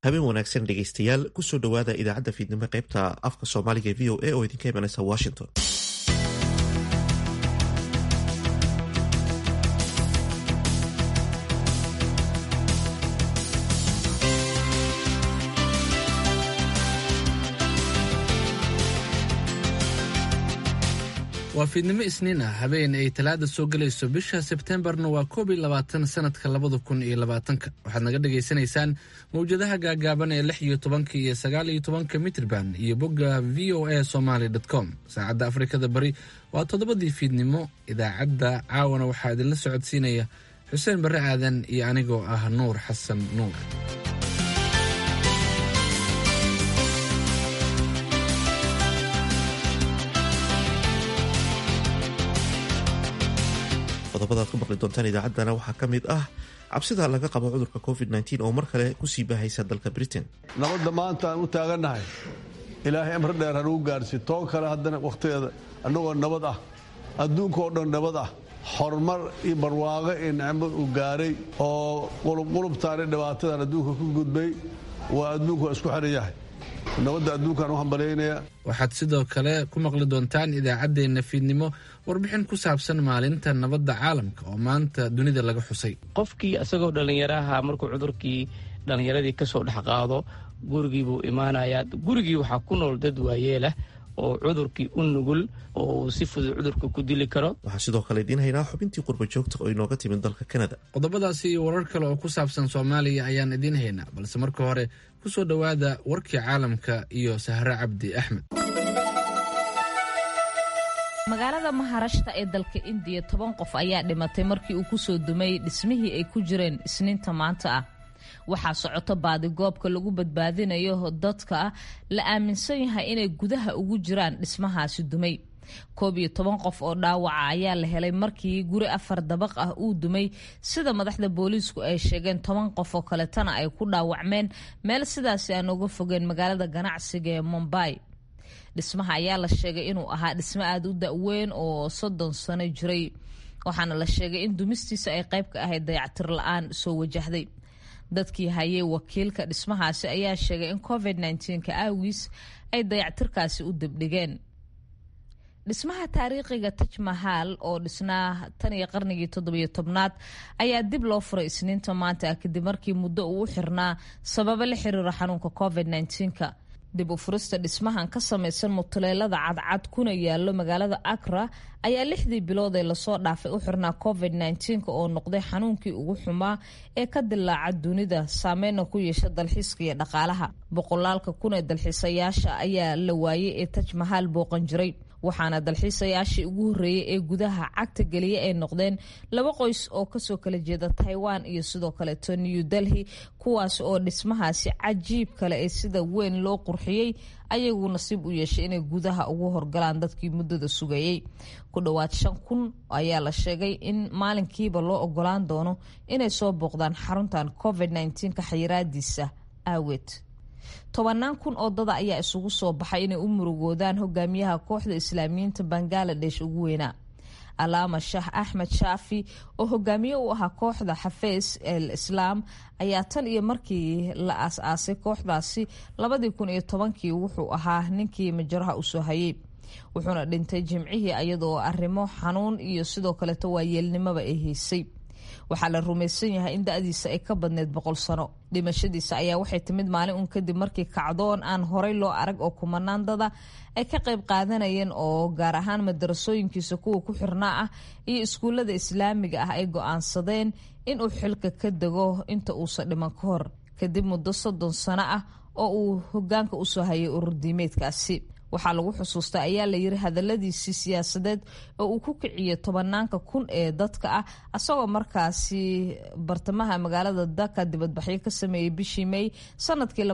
habeen wanaagsan dhegaystayaal kusoo dhowaada idaacadda fiidnimo qaybta afka soomaaliga ee v o a oo idinka imanaysa washington. waa fiidnimo isniin ah habeen ay talaada soo gelayso bisha sebtembarna waa 21 sanadka 2020. waxaad naga dhagaysanaysaan mawjadaha gaagaaban ee 16 iyo 19 mitrban iyo bogga voasomali.com. saacadda afrikada bari waa 7 fiidnimo. idaacadda caawana waxaa idinla socodsiinaya xuseen barre aadan iyo anigoo ah nuur xasan nuur. qodobada aad ku maqli doontaan idaacaddana waxaa ka mid ah cabsida laga qabo cudurka covid-19 oo mar kale kusii baahaysa dalka Britain. nabadda maanta aan u taagannahay ilaahay amar dheer hanugu gaarsi toon kale haddana wakhtigeeda annagoo nabad ah adduunka oo dhan nabad ah horumar iyo barwaaqo iyo nicmo u gaaray oo qulubtaani dhibaatadan adduunka ku gudbay waa adduunku isku xiran yahay nabadda adduunkaan u hambalyaynaya. waxaad sidoo kale ku maqli doontaan idaacaddeenna fiidnimo warbixin ku saabsan maalinta nabadda caalamka oo maanta dunida laga xusay. qofkii isagoo dhallinyaraha markuu cudurkii dhallinyaradii ka soo dhex qaado gurigii buu imaanayaa. gurigii waxaa ku nool dad waayeelah oo cudurkii u nugul oo uu si fudud cudurka ku dili karo. waxaa sidoo kale idiin haynaa xubintii qurba joogta oo inooga timid dalka Canada. qodobadaasi iyo warar kale oo ku saabsan Soomaaliya ayaan idiin haynaa, balse marka hore ku soo dhowaada warkii caalamka iyo Sahra Cabdi Axmed. magaalada Maharashtra ee dalka India 10 qof ayaa dhimatay markii uu ku soo dumay dhismihii ay ku jireen Isniinta maanta ah. waxaa socoto baadigoobka lagu badbaadinayo dadka la aaminsan yahay inay gudaha ugu jiraan dhismahaasi dumay. 11 qof oo dhaawaca ayaa la helay markii guri 4 dabaq ah uu dumay, sida madaxda booliisku ay sheegeen. 10 qof oo kaletana ay ku dhaawacmeen meel sidaasi aan uga fogeen magaalada ganacsiga ee Mumbai. dhismaha ayaa la sheegay inuu ahaa dhismo aad u da'weyn oo 30 sano jiray, waxaana la sheegay in dumistiisa ay qayb ka ahayd dayactir la'aan soo wajahday. dadkii hayay wakiilka dhismahaasi ayaa sheegay in covid-19 aawiis ay dayactirkaasi u dibdhigeen. dhismaha taariikhiga Taj Mahal oo dhisnaa tan iyo qarnigii 17aad ayaa dib loo furay Isniinta maanta kadib markii muddo uu xirnaa sababo la xiriira xanuunka covid-19. dib u furista dhismahan ka samaysan mutuleelada cadcad kuna yaalo magaalada Accra ayaa 6 bilood ee lasoo dhaafay u xirnaa covid-19 oo noqday xanuunkii ugu xumaa ee ka dilaaca dunida, saameynna ku yeesha dalxiiska iyo dhaqaalaha. boqolaalka kun ee dalxiisayaasha ayaa la waayay ee Taj Mahal booqan jiray, waxaana dalxiisayaashii ugu horreeyay ee gudaha cagta geliya ay noqdeen 2 qoys oo kasoo kala jeeda Taiwan iyo sidoo kale New Delhi, kuwaas oo dhismahaasi cajiib kale ee sida weyn loo qurxiyay ayagu nasiib u yeeshay inay gudaha ugu horgalaan dadkii muddada sugayay. ku dhawaad 5,000 ayaa la sheegay in maalinkiiba loo ogolaan doono inay soo booqdaan xaruntan covid-19 ka xayiraadiisa aaweed. 10,000 oo dad ayaa isugu soo baxay inay u murugoodaan hogaamiyaha kooxda Islaamiyiinta Bangladesh ugu weynaa Alama Shah Ahmed Shaafi oo hogaamiye u ahaa kooxda Xafiis al-Islaam ayaa tan iyo markii la aasaasay kooxdaasi 2010 wuxuu ahaa ninkii majaraha u soo hayay, wuxuuna dhintay Jimcihii iyadoo arrimo xanuun iyo sidoo kale waayeelnimaba ay haysay. waxaa la rumaysan yahay in da'diisa ay ka badneed 100 sano. dhimashadiisa ayaa waxay timid maalin uun kadib markii kacdoon aan horey loo arag oo kumanaan dada ay ka qayb qaadanayeen oo gaar ahaan madarasooyinkiisa kuwa ku xirnaa ah iyo iskuullada islaamiga ah ay go'aansadeen inuu xilka ka dego inta uusan dhiman ka hor, kadib muddo 30 sano ah oo uu hogaanka u soo hayay urur diimeedkaasi. waxaa lagu xusuustaa ayaa la yiri hadalladiisii siyaasadeed oo uu ku kiciyay 10,000 ee dadka ah asagoo markaasi bartamaha magaalada Dhaka dibadbaxyo ka sameeyay bishii May sanadkii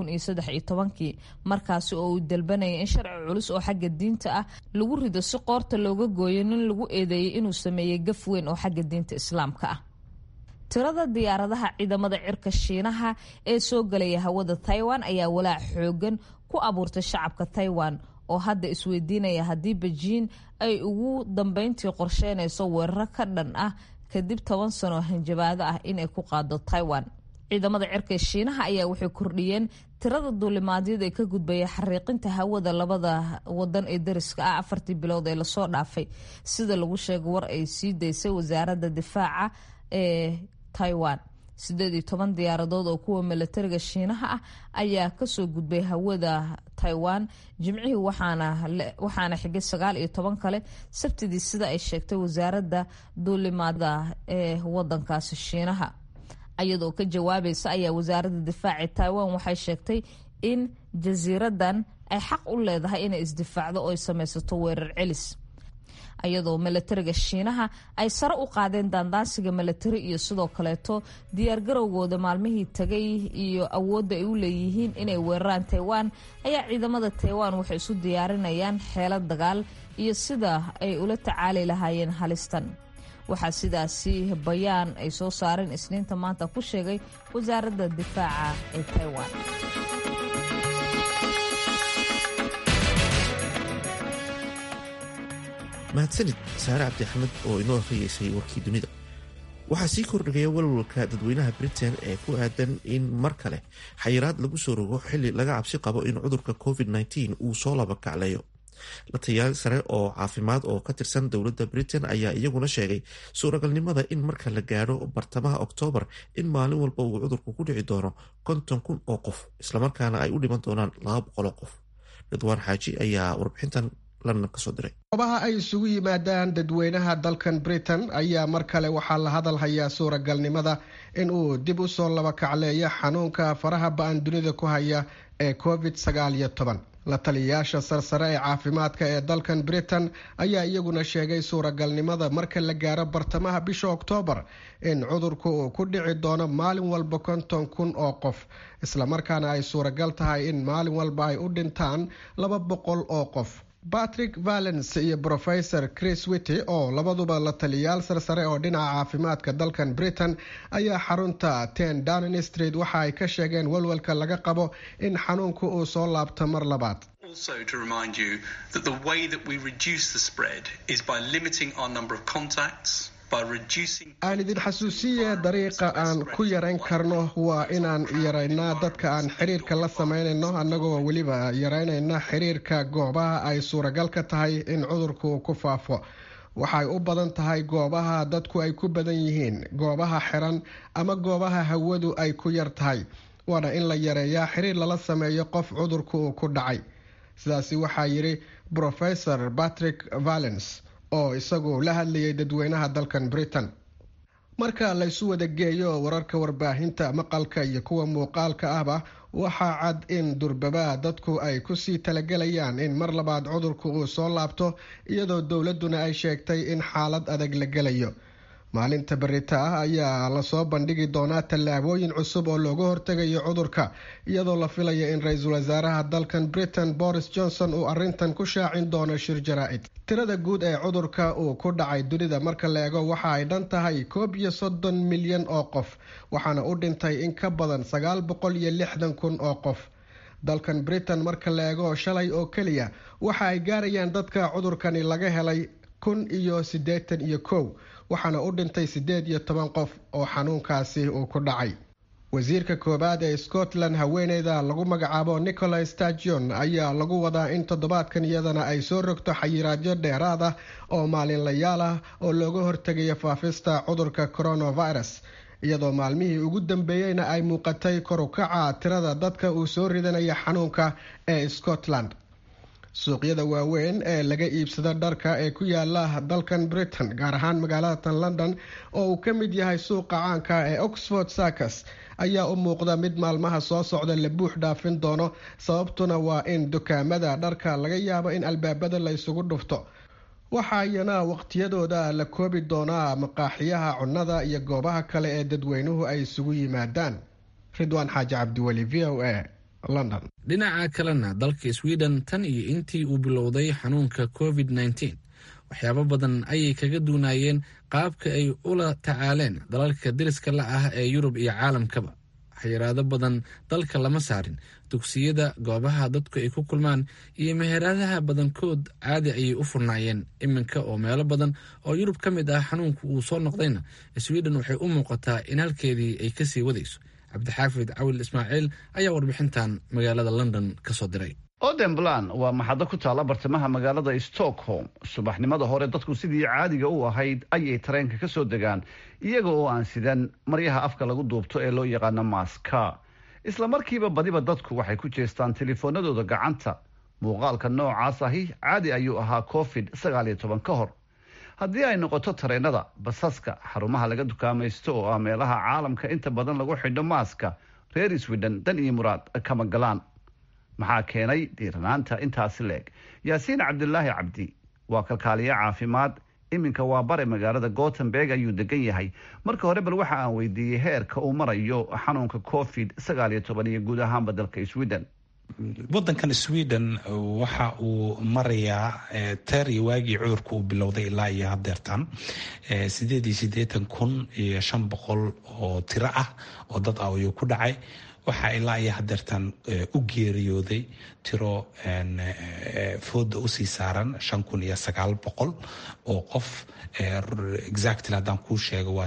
2013 markaasi oo uu dalbanayay in sharci culus oo xagga diinta ah lagu rido si qoorta looga gooyo nin lagu eedeeyay inuu sameeyay gaf weyn oo xagga diinta islaamka ah. tirada diyaaradaha ciidamada cirka Shiinaha ee soo galaya hawada Taiwan ayaa walaac xoogan ku abuurtay shacabka Taiwan oo hadda isweydiinaya haddii Beijing ay ugu dambeyntii qorsheynayso weerar ka dhan ah kadib 10 sano hanjabaado ah in ay ku qaado Taiwan. ciidamada cirka shiinaha ayaa waxay kordhiyeen tirada duulimaadyada ee ka gudbaya xariiqinta hawada labada wadan ee dariska ah 4 bilood ee lasoo dhaafay, sida lagu sheegay war ay sii daysay wasaaradda difaaca ee Taiwan. 18 diyaaradood oo kuwa milatariga shiinaha ah ayaa kasoo gudbay hawada Taiwan jimcihii, waxaana xigay 19 kale sabtidii, sida ay sheegtay wasaaradda duulimaadada ee wadankaasi shiinaha. ayadoo ka jawaabaysa ayaa wasaaradda difaaca Taiwan waxay sheegtay in jasiiradan ay xaq u leedahay inay isdifaacdo oo ay samaysato weerar celis, ayadoo milatariga shiinaha ay sare u qaadeen daandaansiga milatari iyo sidoo kaleeto diyaargarowgooda maalmihii tagay iyo awoodda ay u leeyihiin inay weeraraan Taiwan. ayaa ciidamada Taiwan waxay isu diyaarinayaan xeelad dagaal iyo sida ay ula tacaali lahaayeen halistan. waxaa sidaasi bayaan ay soo saareen Isniinta maanta ku sheegay wasaaradda difaaca ee Taiwan. mahadsanid saare cabdi axmed oo inoo akhriyeysay warkii dunida. waxaa sii kordhigaya walwalka dadweynaha Britain ee ku aadan in mar kale xayiraad lagu soo rogo xilli laga cabsi qabo in cudurka COVID-19 uu soo labakacleeyo. la taliyaal sare oo caafimaad oo ka tirsan dowladda Britain ayaa iyaguna sheegay suuragalnimada in marka la gaadho bartamaha Oktoobar in maalin walba uu cudurku ku dhici doono 50,000 oo qof, islamarkaana ay u dhiman doonaan 200 qof. Ridwaan Xaaji ayaa warbixintan London ka soo diray. goobaha ay isugu yimaadaan dadweynaha dalkan Britain ayaa mar kale waxaa la hadal hayaa suuragalnimada in uu dib u soo labakacleeyo xanuunka faraha ba'an dunida ku haya ee COVID-19. la taliyayaasha sarsare ee caafimaadka ee dalkan Britain ayaa iyaguna sheegay suuragalnimada marka la gaaro bartamaha bisha Oktoobar in cudurku uu ku dhici doono maalin walba 50,000 oo qof, islamarkaana ay suuragal tahay in maalin walba ay u dhintaan 200 oo qof. Patrick Vallance iyo Professor Chris Whitty oo labaduba la taliyayaal sarsare oo dhinaca caafimaadka dalkan Britain ayaa xarunta 10 Downing Street waxa ay ka sheegeen walwalka laga qabo in xanuunku uu soo laabto mar labaad. Also to remind you that the way that we reduce the spread is by limiting our number of contacts. aan idin xasuusiye dariiqa aan ku yarayn karno waa inaan yaraynaa dadka aan xiriirka la samaynayno, annagoo weliba yaraynayna xiriirka goobaha ay suuragal ka tahay in cudurku ku faafo. waxay u badan tahay goobaha dadku ay ku badan yihiin, goobaha xiran ama goobaha hawadu ay ku yar tahay. waana in la yareeyaa xiriir lala sameeyo qof cudurku uu ku dhacay. sidaasi waxaa yidhi Professor Patrick Vallance oo isagu la hadlayay dadweynaha dalkan Britain. marka la isu wada geeyo wararka warbaahinta maqalka iyo kuwa muuqaalka ahba waxaa cad in durbaba dadku ay kusii talagalayaan in mar labaad cudurku uu soo laabto, iyadoo dowladuna ay sheegtay in xaalad adag la gelayo. maalinta berita ah ayaa lasoo bandhigi doonaa tallaabooyin cusub oo looga hortegayo cudurka, iyadoo la filayo in ra-iisul wasaaraha dalkan Britain Boris Johnson uu arintan ku shaacin doono shir jaraa'id. tirada guud ee cudurka uu ku dhacay dunida marka la eego waxa ay dhan tahay 31 milyan oo qof, waxaana u dhintay in ka badan 960,000 oo qof. dalkan Britain marka la eego shalay oo keliya waxa ay gaarayaan dadka cudurkani laga helay 1,081, waxaana u dhintay 18 qof oo xanuunkaasi uu ku dhacay. wasiirka koobaad ee Scotland haweeneyda lagu magacaabo Nicola Sturgeon ayaa lagu wadaa in toddobaadkan iyadana ay soo rogto xayiraadyo dheeraad ah oo maalinlayaal ah oo looga hortegayo faafista cudurka coronavirus, iyadoo maalmihii ugu dambeeyeyna ay muuqatay kor u kaca tirada dadka uu soo ridanaya xanuunka ee Scotland. suuqyada waaweyn ee laga iibsado dharka ee ku yaala dalkan Britain, gaar ahaan magaalada London oo uu ka mid yahay suuqa caanka ee Oxford Circus, ayaa u muuqda mid maalmaha soo socda la buux dhaafin doono. sababtuna waa in dukaamada dharka laga yaabo in albaabada la isugu dhufto. waxaayana waqtiyadooda la koobi doonaa maqaaxiyaha cunnada iyo goobaha kale ee dadweynuhu ay isugu yimaadaan. Ridwaan Xaaji Cabdiweli, VOA, London. dhinaca kalena dalka Sweden tan iyo intii uu bilowday xanuunka COVID-19 waxyaabo badan ayay kaga duunayeen qaabka ay ula tacaaleen dalalka deriska la ah ee Yurub iyo caalamkaba. xayiraado badan dalka lama saarin, dugsiyada, goobaha dadku ay ku kulmaan iyo meheradaha badankood caadi ayay u furnaayeen. iminka oo meelo badan oo Yurub ka mid ah xanuunku uu soo noqdayna, Sweden waxay u muuqataa in halkeedii ay kasii wadayso. cabdixaafid cawil ismaaciil ayaa warbixintan magaalada london ka soo diray. Odenplan waa maxaddo ku taala bartamaha magaalada Stockholm. Subaxnimada hore dadku sidii caadiga u ahayd ayay tareenka ka soo degaan iyaga oo aan sidan maryaha afka lagu duubto ee loo yaqaan maaska. Isla markiiba badiba dadku waxay ku jeestaan telefoonadooda gacanta. Muuqaalka noocaas ahi caadi ayuu ahaa COVID-19 ka hor. haddii ay noqoto tareenada, basaska, xarumaha laga dukaamaysto oo ah meelaha caalamka inta badan lagu xidho maaska, reer Sweden dan iyo muraad kama galaan. maxaa keenay diiranaanta intaasi leeg? yaasiin cabdulaahi cabdi waa kalkaaliye caafimaad, iminka waa bare magaalada Gothenburg ayuu degan yahay. marka hore bal waxa aan weydiiyey heerka uu marayo xanuunka COVID-19 iyo guud ahaanba dalka Sweden. wadankan Sweden waxa uu marayaa tari waagii cudurku uu bilowday ilaa iyo hadeertan 8,500 oo tiro ah oo dad ah ayuu ku dhacay. waxaa ilaa iyo hadeertan u geeriyooday tiro fooda usii saaran 5,900 oo qof. exactly haddaan kuu sheego waa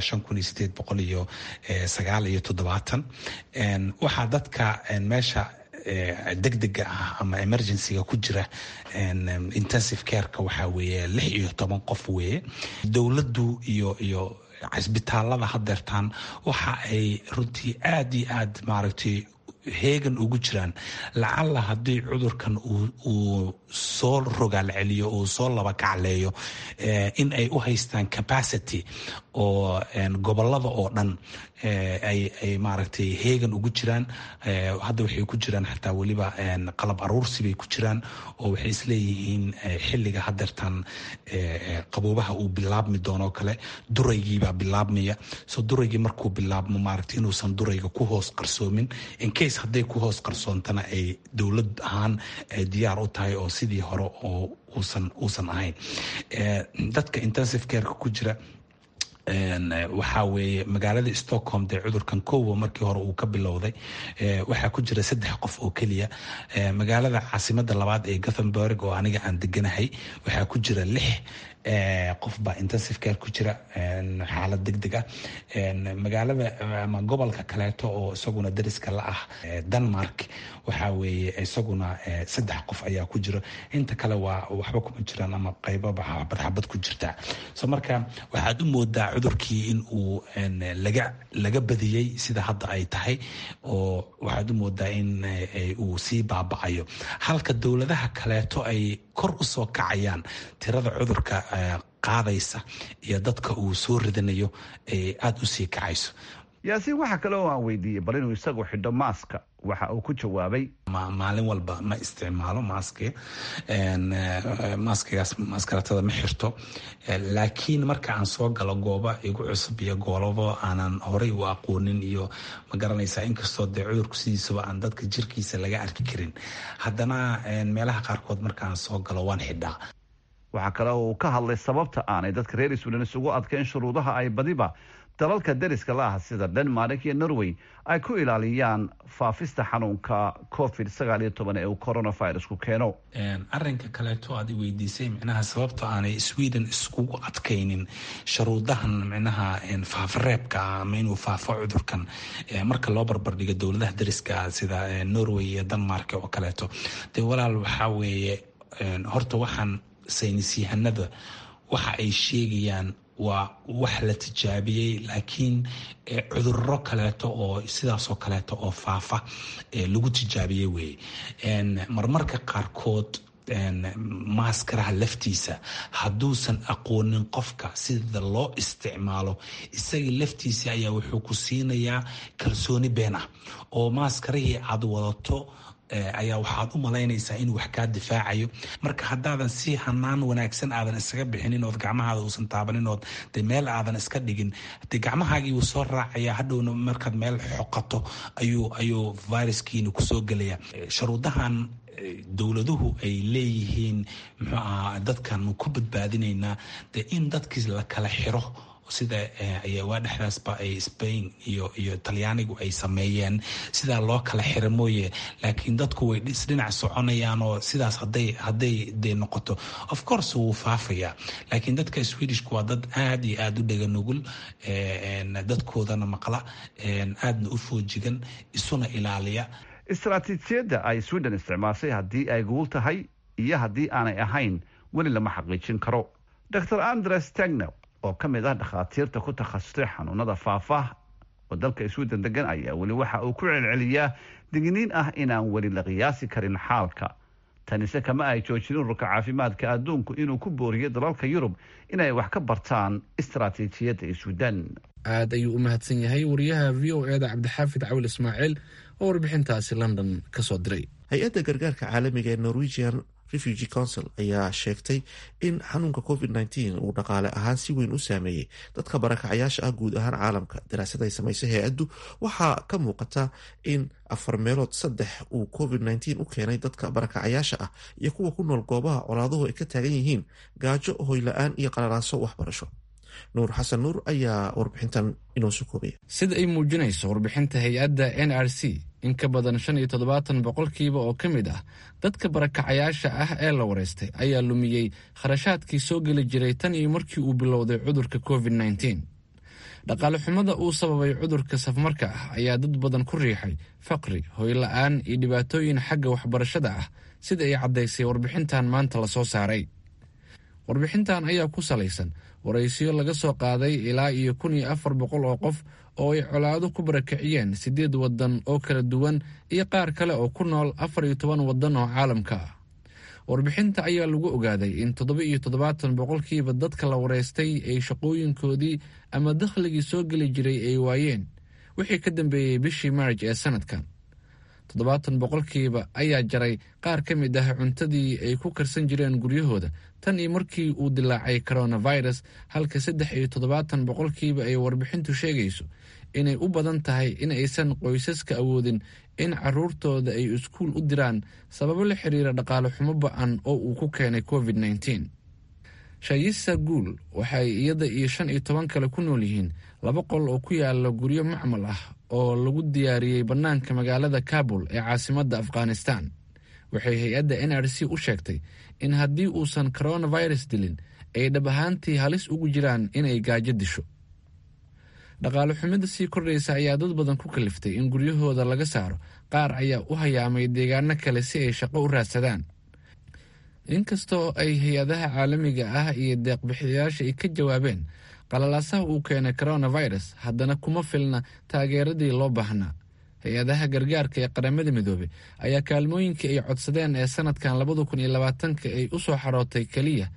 5,879. waxaa dadka meesha degdega ah ama emergencyga ku jira intensive careka waxaa weeye 16 qof weeye. dowladdu iyo cisbitaalada hadeertaan waxa ay runtii aad iyo aad maaragtay heegan ugu jiraan lacalla haddii cudurkan uu soo rogaal celiyo uu soo laba kacleeyo in ay u haystaan capacity oo gobolada oo dhan ay maaragtay heegan ugu jiraan. hadda waxay ku jiraan xataa weliba qalab aruursi bay ku jiraan oo waxay isleeyihiin xilliga hadeertan qaboobaha uu bilaabmi doono kale duraygiibaa bilaabmaya. so duraygii markuu bilaabmo maaragtay inuusan durayga ku hoos qarsoomin in case hadday ku hoos qarsoontana ay dowlad ahaan diyaar u tahay oo sidii hore oo uusan ahayn. dadka intensive careka ku jira waxaa weeye magaalada Stockholm dee cudurkan kowa markii hore uu ka bilowday waxaa ku jira 3 qof oo keliya. magaalada caasimada labaad ee Gothenburg oo aniga aan deganahay waxaa ku jira 6 qof baa intensive care ku jira xaalad degdeg ah. magaalada ama gobolka kaleeto oo isaguna dariska la ah Denmark waxaa weeye isaguna 3 qof ayaa ku jira. inta kale waa waxba kuma jiraan ama qaybaba xabad ku jirta. so marka waxaad u moodaa cudurkii in uu laga badiyey sida hadda ay tahay oo waxaad u moodaa in uu sii baaba'ayo halka dowladaha kaleeto ay kor u soo kacayaan tirada cudurka qaadaysa iyo dadka uu soo ridanayo ay aad u sii kacayso. yaasiin waxa kale oo aan weydiiyey bal inuu isagu xidho maaska. waxa uu ku jawaabay maalin walba ma isticmaalo maaskaratada ma xirto, laakiin marka aan soo galo gooba igu cusub iyo goolabo aanan horey u aqoonin iyo ma garanaysaa inkastoo dee cudurku sidiisaba aan dadka jirkiisa laga arki karin haddana meelaha qaarkood marka aan soo galo waan xidhaa. waxaa kale oo uu ka hadlay sababta aanay dadka reer Sweden isugu adkeyn shuruudaha ay badiba dalalka dariska la ah sida Denmark iyo Norway ay ku ilaaliyaan faafista xanuunka COVID-19 ee uu coronavirus ku keeno. arrinka kaleeto aad weydiisay micnaha sababta aanay Sweden iskugu adkaynin shuruudahan micnaha faafareebka ama inuu faafo cudurkan marka loo barbar dhigo dowladaha dariska sida Norway iyo Denmark oo kaleeto. de walaal waxa weeye horta waxaan saynisyahanada waxa ay sheegayaan waa wax la tijaabiyey laakiin cudurro kaleeto oo sidaasoo kaleeto oo faafa lagu tijaabiyey weeye. marmarka qaarkood maaskaraha laftiisa hadduusan aqoonin qofka sida loo isticmaalo isaga laftiisa ayaa wuxuu ku siinayaa kalsooni been ah oo maaskarihii aad wadato ayaa waxaad u malaynaysaa inuu wax kaa difaacayo. marka haddaadan si hanaan wanaagsan aadan isaga bixinin ood gacmahaada uusan taabanin ood de meel aadan iska dhigin de gacmahaagii wuu soo raacaya hadhowna markaad meel xoqato ayuu viruskiina kusoo gelaya. shuruudahan dowladuhu ay leeyihiin muxuu ahaa dadkan ku badbaadinaynaa de in dadkii la kala xiro sida waa dhexdaasba ay Spain iyo Talyaanigu ay sameeyeen sidaa loo kala xira mooye laakiin dadku way dhinac soconayaan oo sidaas hadday dee noqoto of course wuu faafaya laakiin dadka Swedishku waa dad aad iyo aad u dhega nugul dadkoodana maqla aadna u foojigan isuna ilaaliya. istaraatiijiyadda ay Sweden isticmaashay haddii ay guul tahay iyo haddii aanay ahayn weli lama xaqiijin karo. Dr. Andres Tegnell oo ka mid ah dhakhaatiirta ku takhasustay xanuunada faafa oo dalka Sweden degan ayaa weli waxa uu ku celceliyaa digniin ah inaan weli la qiyaasi karin xaalka. tanise kama ay joojin ururka caafimaadka adduunku inuu ku booriyo dalalka Yurub inay wax ka bartaan istaraatiijiyadda Sweden. aad ayuu u mahadsan yahay wariyaha VOA-da Cabdixaafid Cawil Ismaaciil oo warbixintaasi London ka soo diray. hay-adda gargaarka caalamiga ee Norwegian Refugee Council ayaa sheegtay in xanuunka COVID-19 uu dhaqaale ahaan si weyn u saameeyey dadka barakacayaasha ah guud ahaan caalamka. daraasad ay samaysay hay-addu waxaa ka muuqata in 4/3 uu COVID-19 u keenay dadka barakacayaasha ah iyo kuwa ku nool goobaha colaaduhu ay ka taagan yihiin gaajo, hoyla-aan iyo qalalaaso waxbarasho. nuur xasan nuur ayaa warbixintan inoo soo koobaya. sida ay muujinayso warbixinta hay-adda NRC, in ka badan 75% oo ka mid ah dadka barakacayaasha ah ee la wareystay ayaa lumiyey kharashaadkii soo geli jiray tan iyo markii uu bilowday cudurka COVID-19. dhaqaale xumada uu sababay cudurka safmarka ah ayaa dad badan ku riixay faqri, hoyla-aan iyo dhibaatooyin xagga waxbarashada ah sida ay caddaysay warbixintan maanta la soo saaray. warbixintan ayaa ku salaysan waraysiyo laga soo qaaday ilaa iyo 1,400 oo qof oo ay colaado ku barakiciyeen 8 wadan oo kala duwan iyo qaar kale oo ku nool 14 wadan oo caalamka ah. warbixinta ayaa lagu ogaaday in 77% dadka la wareystay ay shaqooyinkoodii ama dakhligii soo geli jiray ay waayeen wixii ka dambeeyey bishii Maarch ee sanadkan. 70% ayaa jaray qaar ka mid ah cuntadii ay ku karsan jireen guryahooda tan iyo markii uu dilaacay coronavirus, halka 73% ay warbixintu sheegayso inay u badan tahay in aysan qoysaska awoodin in caruurtooda ay iskuul u diraan sababo la xiriira dhaqaale xumo ba'an oo uu ku keenay COVID-19. Shayisa Guul waxay iyada iyo 15 kale ku nool yihiin 2 qol oo ku yaala guryo macmal ah oo lagu diyaariyey bannaanka magaalada Kabul ee caasimadda Afghanistan. waxay hay-adda NRC u sheegtay in haddii uusan coronavirus dilin ay dhab ahaantii halis ugu jiraan inay gaajo disho. dhaqaale xumida sii kordhaysa ayaa dad badan ku kaliftay in guryahooda laga saaro, qaar ayaa u hayaamay deegaano kale si ay shaqo u raadsadaan. inkastoo ay hay-adaha caalamiga ah iyo deeqbixiyayaasha ay ka jawaabeen qalalaasaha uu keenay coronavirus, haddana kuma filna taageeradii loo baahnaa. hay-adaha gargaarka ee qaramada midoobay ayaa kaalmooyinkii ay codsadeen ee sanadkan 2020 ay u soo xarootay keliya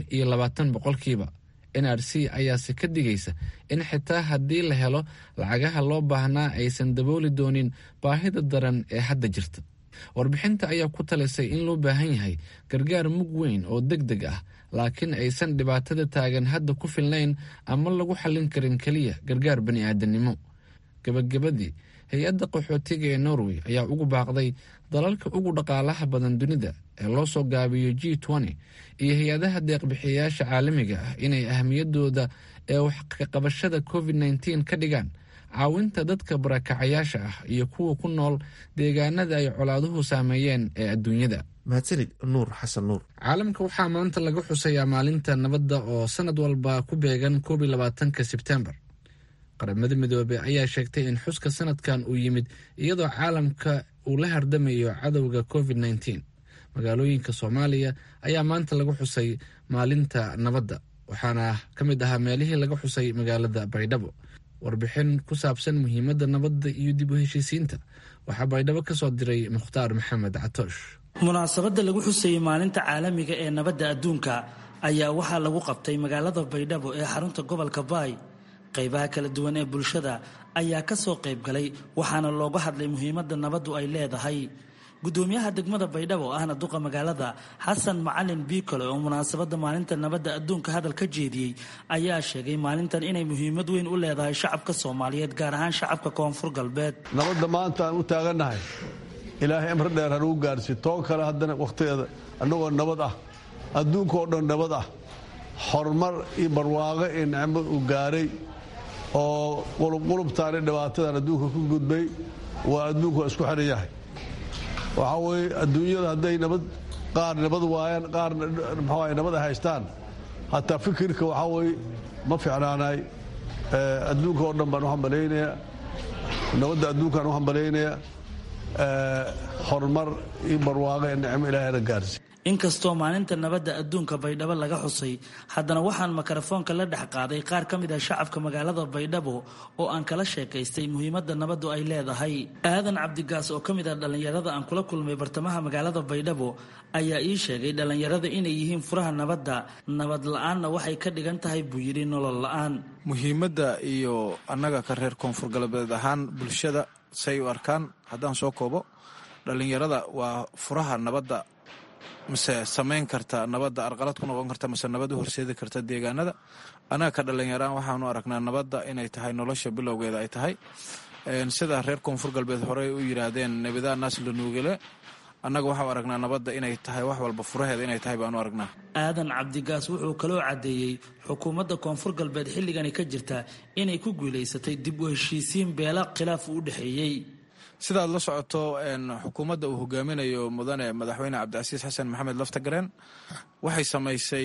25%. NRC ayaase ka digaysa in xitaa haddii la helo lacagaha loo baahnaa aysan dabooli doonin baahida daran ee hadda jirta. warbixinta ayaa ku talisay in loo baahan yahay gargaar mug weyn oo degdeg ah, laakiin aysan dhibaatada taagan hadda ku filnayn ama lagu xallin karin keliya gargaar bani'aadanimo. gabagabadii, hay-adda qaxootiga ee Norway ayaa ugu baaqday dalalka ugu dhaqaalaha badan dunida ee loo soo gaabiyo G20 iyo hay-adaha deeqbixiyayaasha caalamiga ah inay ahmiyadooda ee wax ka qabashada COVID-19 ka dhigaan caawinta dadka barakacayaasha ah iyo kuwa ku nool deegaanada ay colaaduhu saameeyeen ee adduunyada. mahadsanid nuur xasan nuur. caalamka waxaa maanta laga xusayaa maalinta nabadda oo sanad walba ku beegan 21 Sebtembar. qaramada midoobay ayaa sheegtay in xuska sanadkan uu yimid iyadoo caalamka uu la hardamayo cadowga COVID-19. magaalooyinka Soomaaliya ayaa maanta laga xusay maalinta nabadda, waxaana ka mid ahaa meelihii laga xusay magaalada Baydhabo. warbixin ku saabsan muhiimadda nabadda iyo dib u heshiisiinta waxaa Baydhabo ka soo diray Mukhtaar Maxamed Catoosh. munaasabadda lagu xusayay maalinta caalamiga ee nabadda adduunka ayaa waxaa lagu qabtay magaalada Baydhabo ee xarunta gobolka Baay. qaybaha kala duwan ee bulshada ayaa ka soo qayb galay, waxaana looga hadlay muhiimadda nabaddu ay leedahay. gudoomiyaha degmada Baydhabo oo ahna duqa magaalada Xasan Macalin Biikole oo munaasabadda maalinta nabadda adduunka hadal ka jeediyey ayaa sheegay maalintan inay muhiimad weyn u leedahay shacabka Soomaaliyeed, gaar ahaan shacabka Koonfur Galbeed. nabadda maanta aan u taagannahay ilaahay amr dheer ha u gaarsi toon kale haddana waqtigeeda annagoo nabad ah, adduunka oo dhan nabad ah, horumar iyo barwaaqo iyo nicmo uu gaaray oo qulubqulubtaan iyo dhibaatadan adduunka ku gudbay waa adduunku waa isku xiran yahay waxaa weeye adduunyada hadday qaar nabad waayaan qaarna maxaa nabad ay haystaan hataa fikirka waxaa weeye ma fiicnaanay adduunka oo dhan baan u hambalaynayaa nabadda adduunkaan u hambalaynayaa horumar iyo barwaaqo ee nicmo ilaahayna gaarsi inkastoo maalinta nabadda adduunka baydhabo laga xusay haddana waxaan mikrofoonka la dhex qaaday qaar ka mid ah shacabka magaalada baydhabo oo aan kala sheekaystay muhiimadda nabaddu ay leedahay aadan cabdigaas oo ka mid ah dhallinyarada aan kula kulmay bartamaha magaalada baydhabo ayaa ii sheegay dhallinyarada inay yihiin furaha nabadda nabad la-aanna waxay ka dhigan tahay buu yidhi nolol la-aan muhiimadda iyo annaga ka reer koonfur galbeed ahaan bulshada say u arkaan haddaan soo koobo dhallinyarada waa furaha nabadda mise samayn karta nabadda arqalad ku noqon karta mise nabad u horseedi karta deegaanada annaga ka dhallinyaraan waxaanu aragnaa nabadda inay tahay nolosha bilowgeeda ay tahay sida reer koonfur galbeed horey u yidhaahdeen nebidaa naas la nuugale annaga waxau aragnaa nabadda inay tahay wax walba furaheeda inay tahay baanu aragnaa aadan cabdigaas wuxuu kaloo caddeeyey xukuumadda koonfur galbeed xilligani ka jirta inay ku guulaysatay dib u heshiisiin beela khilaaf u dhexeeyey sidaad la socoto xukuumadda uu hogaaminayo mudane madaxweyne cabdicasiis xasan maxamed laftagareen waxay samaysay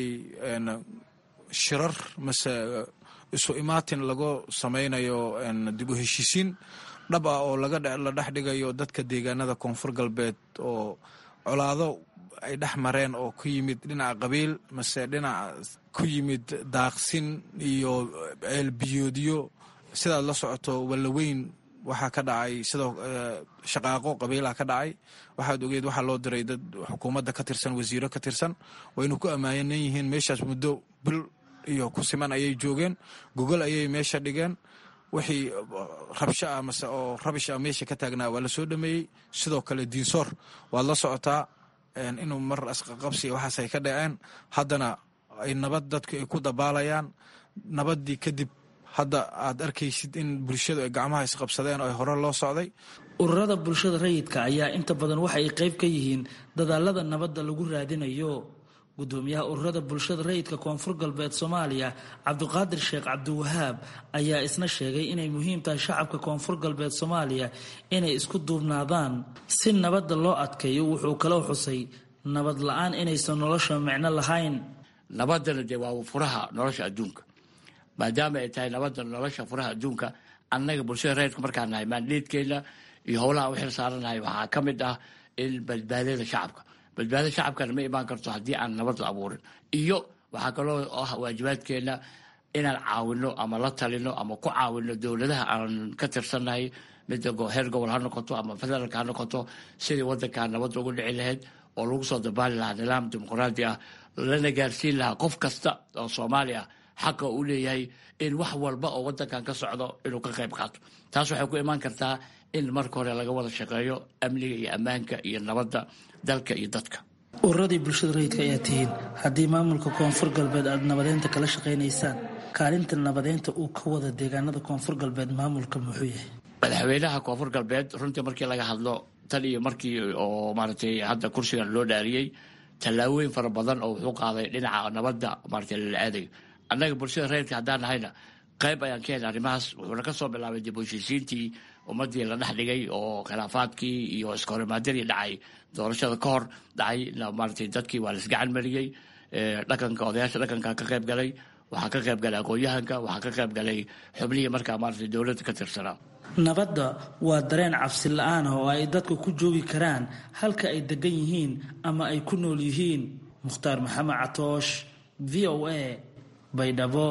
shirar mase isu imaatin lagu samaynayo dib u heshiisiin dhab ah oo la dhex dhigayo dadka deegaanada koonfur galbeed oo colaado ay dhex mareen oo ku yimid dhinaca qabiil mase dhinaca ku yimid daaqsin iyo ceelbiyoodyo sidaad la socoto wallaweyn waxaa ka dhacay sidoo shaqaaqo qabiilaha ka dhacay waxaad ogeed waxaa loo diray dad xukuumadda ka tirsan wasiiro ka tirsan waynu ku ammaanan yihiin meeshaas muddo bil iyo ku siman ayay joogeen gogol ayay meesha dhigeen wixii rabsho ah mase oo rabish ah meesha ka taagnaa waa la soo dhameeyey sidoo kale diinsoor waad la socotaa inuu mar asqaqabsi waxaas ay ka dhaceen haddana ay nabad dadku ay ku dabaalayaan nabaddii kadib hadda aad arkaysid in bulshadu ay gacmaha isqabsadeen oo ay hore loo socday ururada bulshada rayidka ayaa inta badan waxa ay qayb ka yihiin dadaalada nabadda lagu raadinayo gudoomiyaha ururada bulshada rayidka koonfur galbeed soomaaliya cabdiqaadir sheekh cabdiwahaab ayaa isna sheegay inay muhiim tahay shacabka koonfur galbeed soomaaliya inay isku duubnaadaan si nabadda loo adkeeyo wuxuu kaloo xusay nabad la-aan inaysan nolosha micno lahayn nabaddana dee waa furaha nolosha adduunka maadaama ay tahay nabadda nolosha furaha adduunka annaga bulshada rayidka markaan nahay maandheedkeena iyo howlaha u xil saaranahay waxaa ka mid ah in badbaadada shacabka badbaadada shacabkana ma imaan karto haddii aan nabad la abuurin iyo waxaa kaloo ah waajibaadkeena inaan caawino ama la talino ama ku caawino dowladaha aan ka tirsannahay midda heer gobol ha noqoto ama federaalka ha noqoto sidii wadankaa nabadda ugu dhici lahayd oo lagu soo dabaali lahaa nidaam dimuqraadi ah lana gaarsiin lahaa qof kasta oo soomaali ah xaqa uu leeyahay in wax walba oo wadankan ka socdo inuu ka qayb qaato taas waxay ku imaan kartaa in marka hore laga wada shaqeeyo amniga iyo ammaanka iyo nabadda dalka iyo dadka ururadii bulshada rayidka ayaa tihiin haddii maamulka koonfur galbeed aad nabadeynta kala shaqaynaysaan kaalinta nabadeynta uu ka wada deegaanada koonfur galbeed maamulka muxuu yahay madaxweynaha koonfur galbeed runtii markii laga hadlo tan iyo markii oo maaragtay hadda kursigan loo dhaariyey tallaabooyin fara badan oo wuxuu qaaday dhinaca nabadda maaragtay lala aadayo annaga bulshada rayidka haddaan nahayna qayb ayaan ka helay arrimahaas wuxuuna ka soo bilaabay dib u heshiisiintii ummaddii la dhex dhigay oo khilaafaadkii iyo iskahorimaadadii dhacay doorashada ka hor dhacay maaragtay dadkii waa la isgacan mariyey dhaqanka odayaasha dhaqanka ka qayb galay waxaa ka qayb galay aqoon-yahanka waxaa ka qayb galay xubnihii markaa maaragtay dowladda ka tirsanaa nabadda waa dareen cabsi la-aan ah oo ay dadku ku joogi karaan halka ay degan yihiin ama ay ku nool yihiin mukhtaar maxamed catoosh v o a baydhabo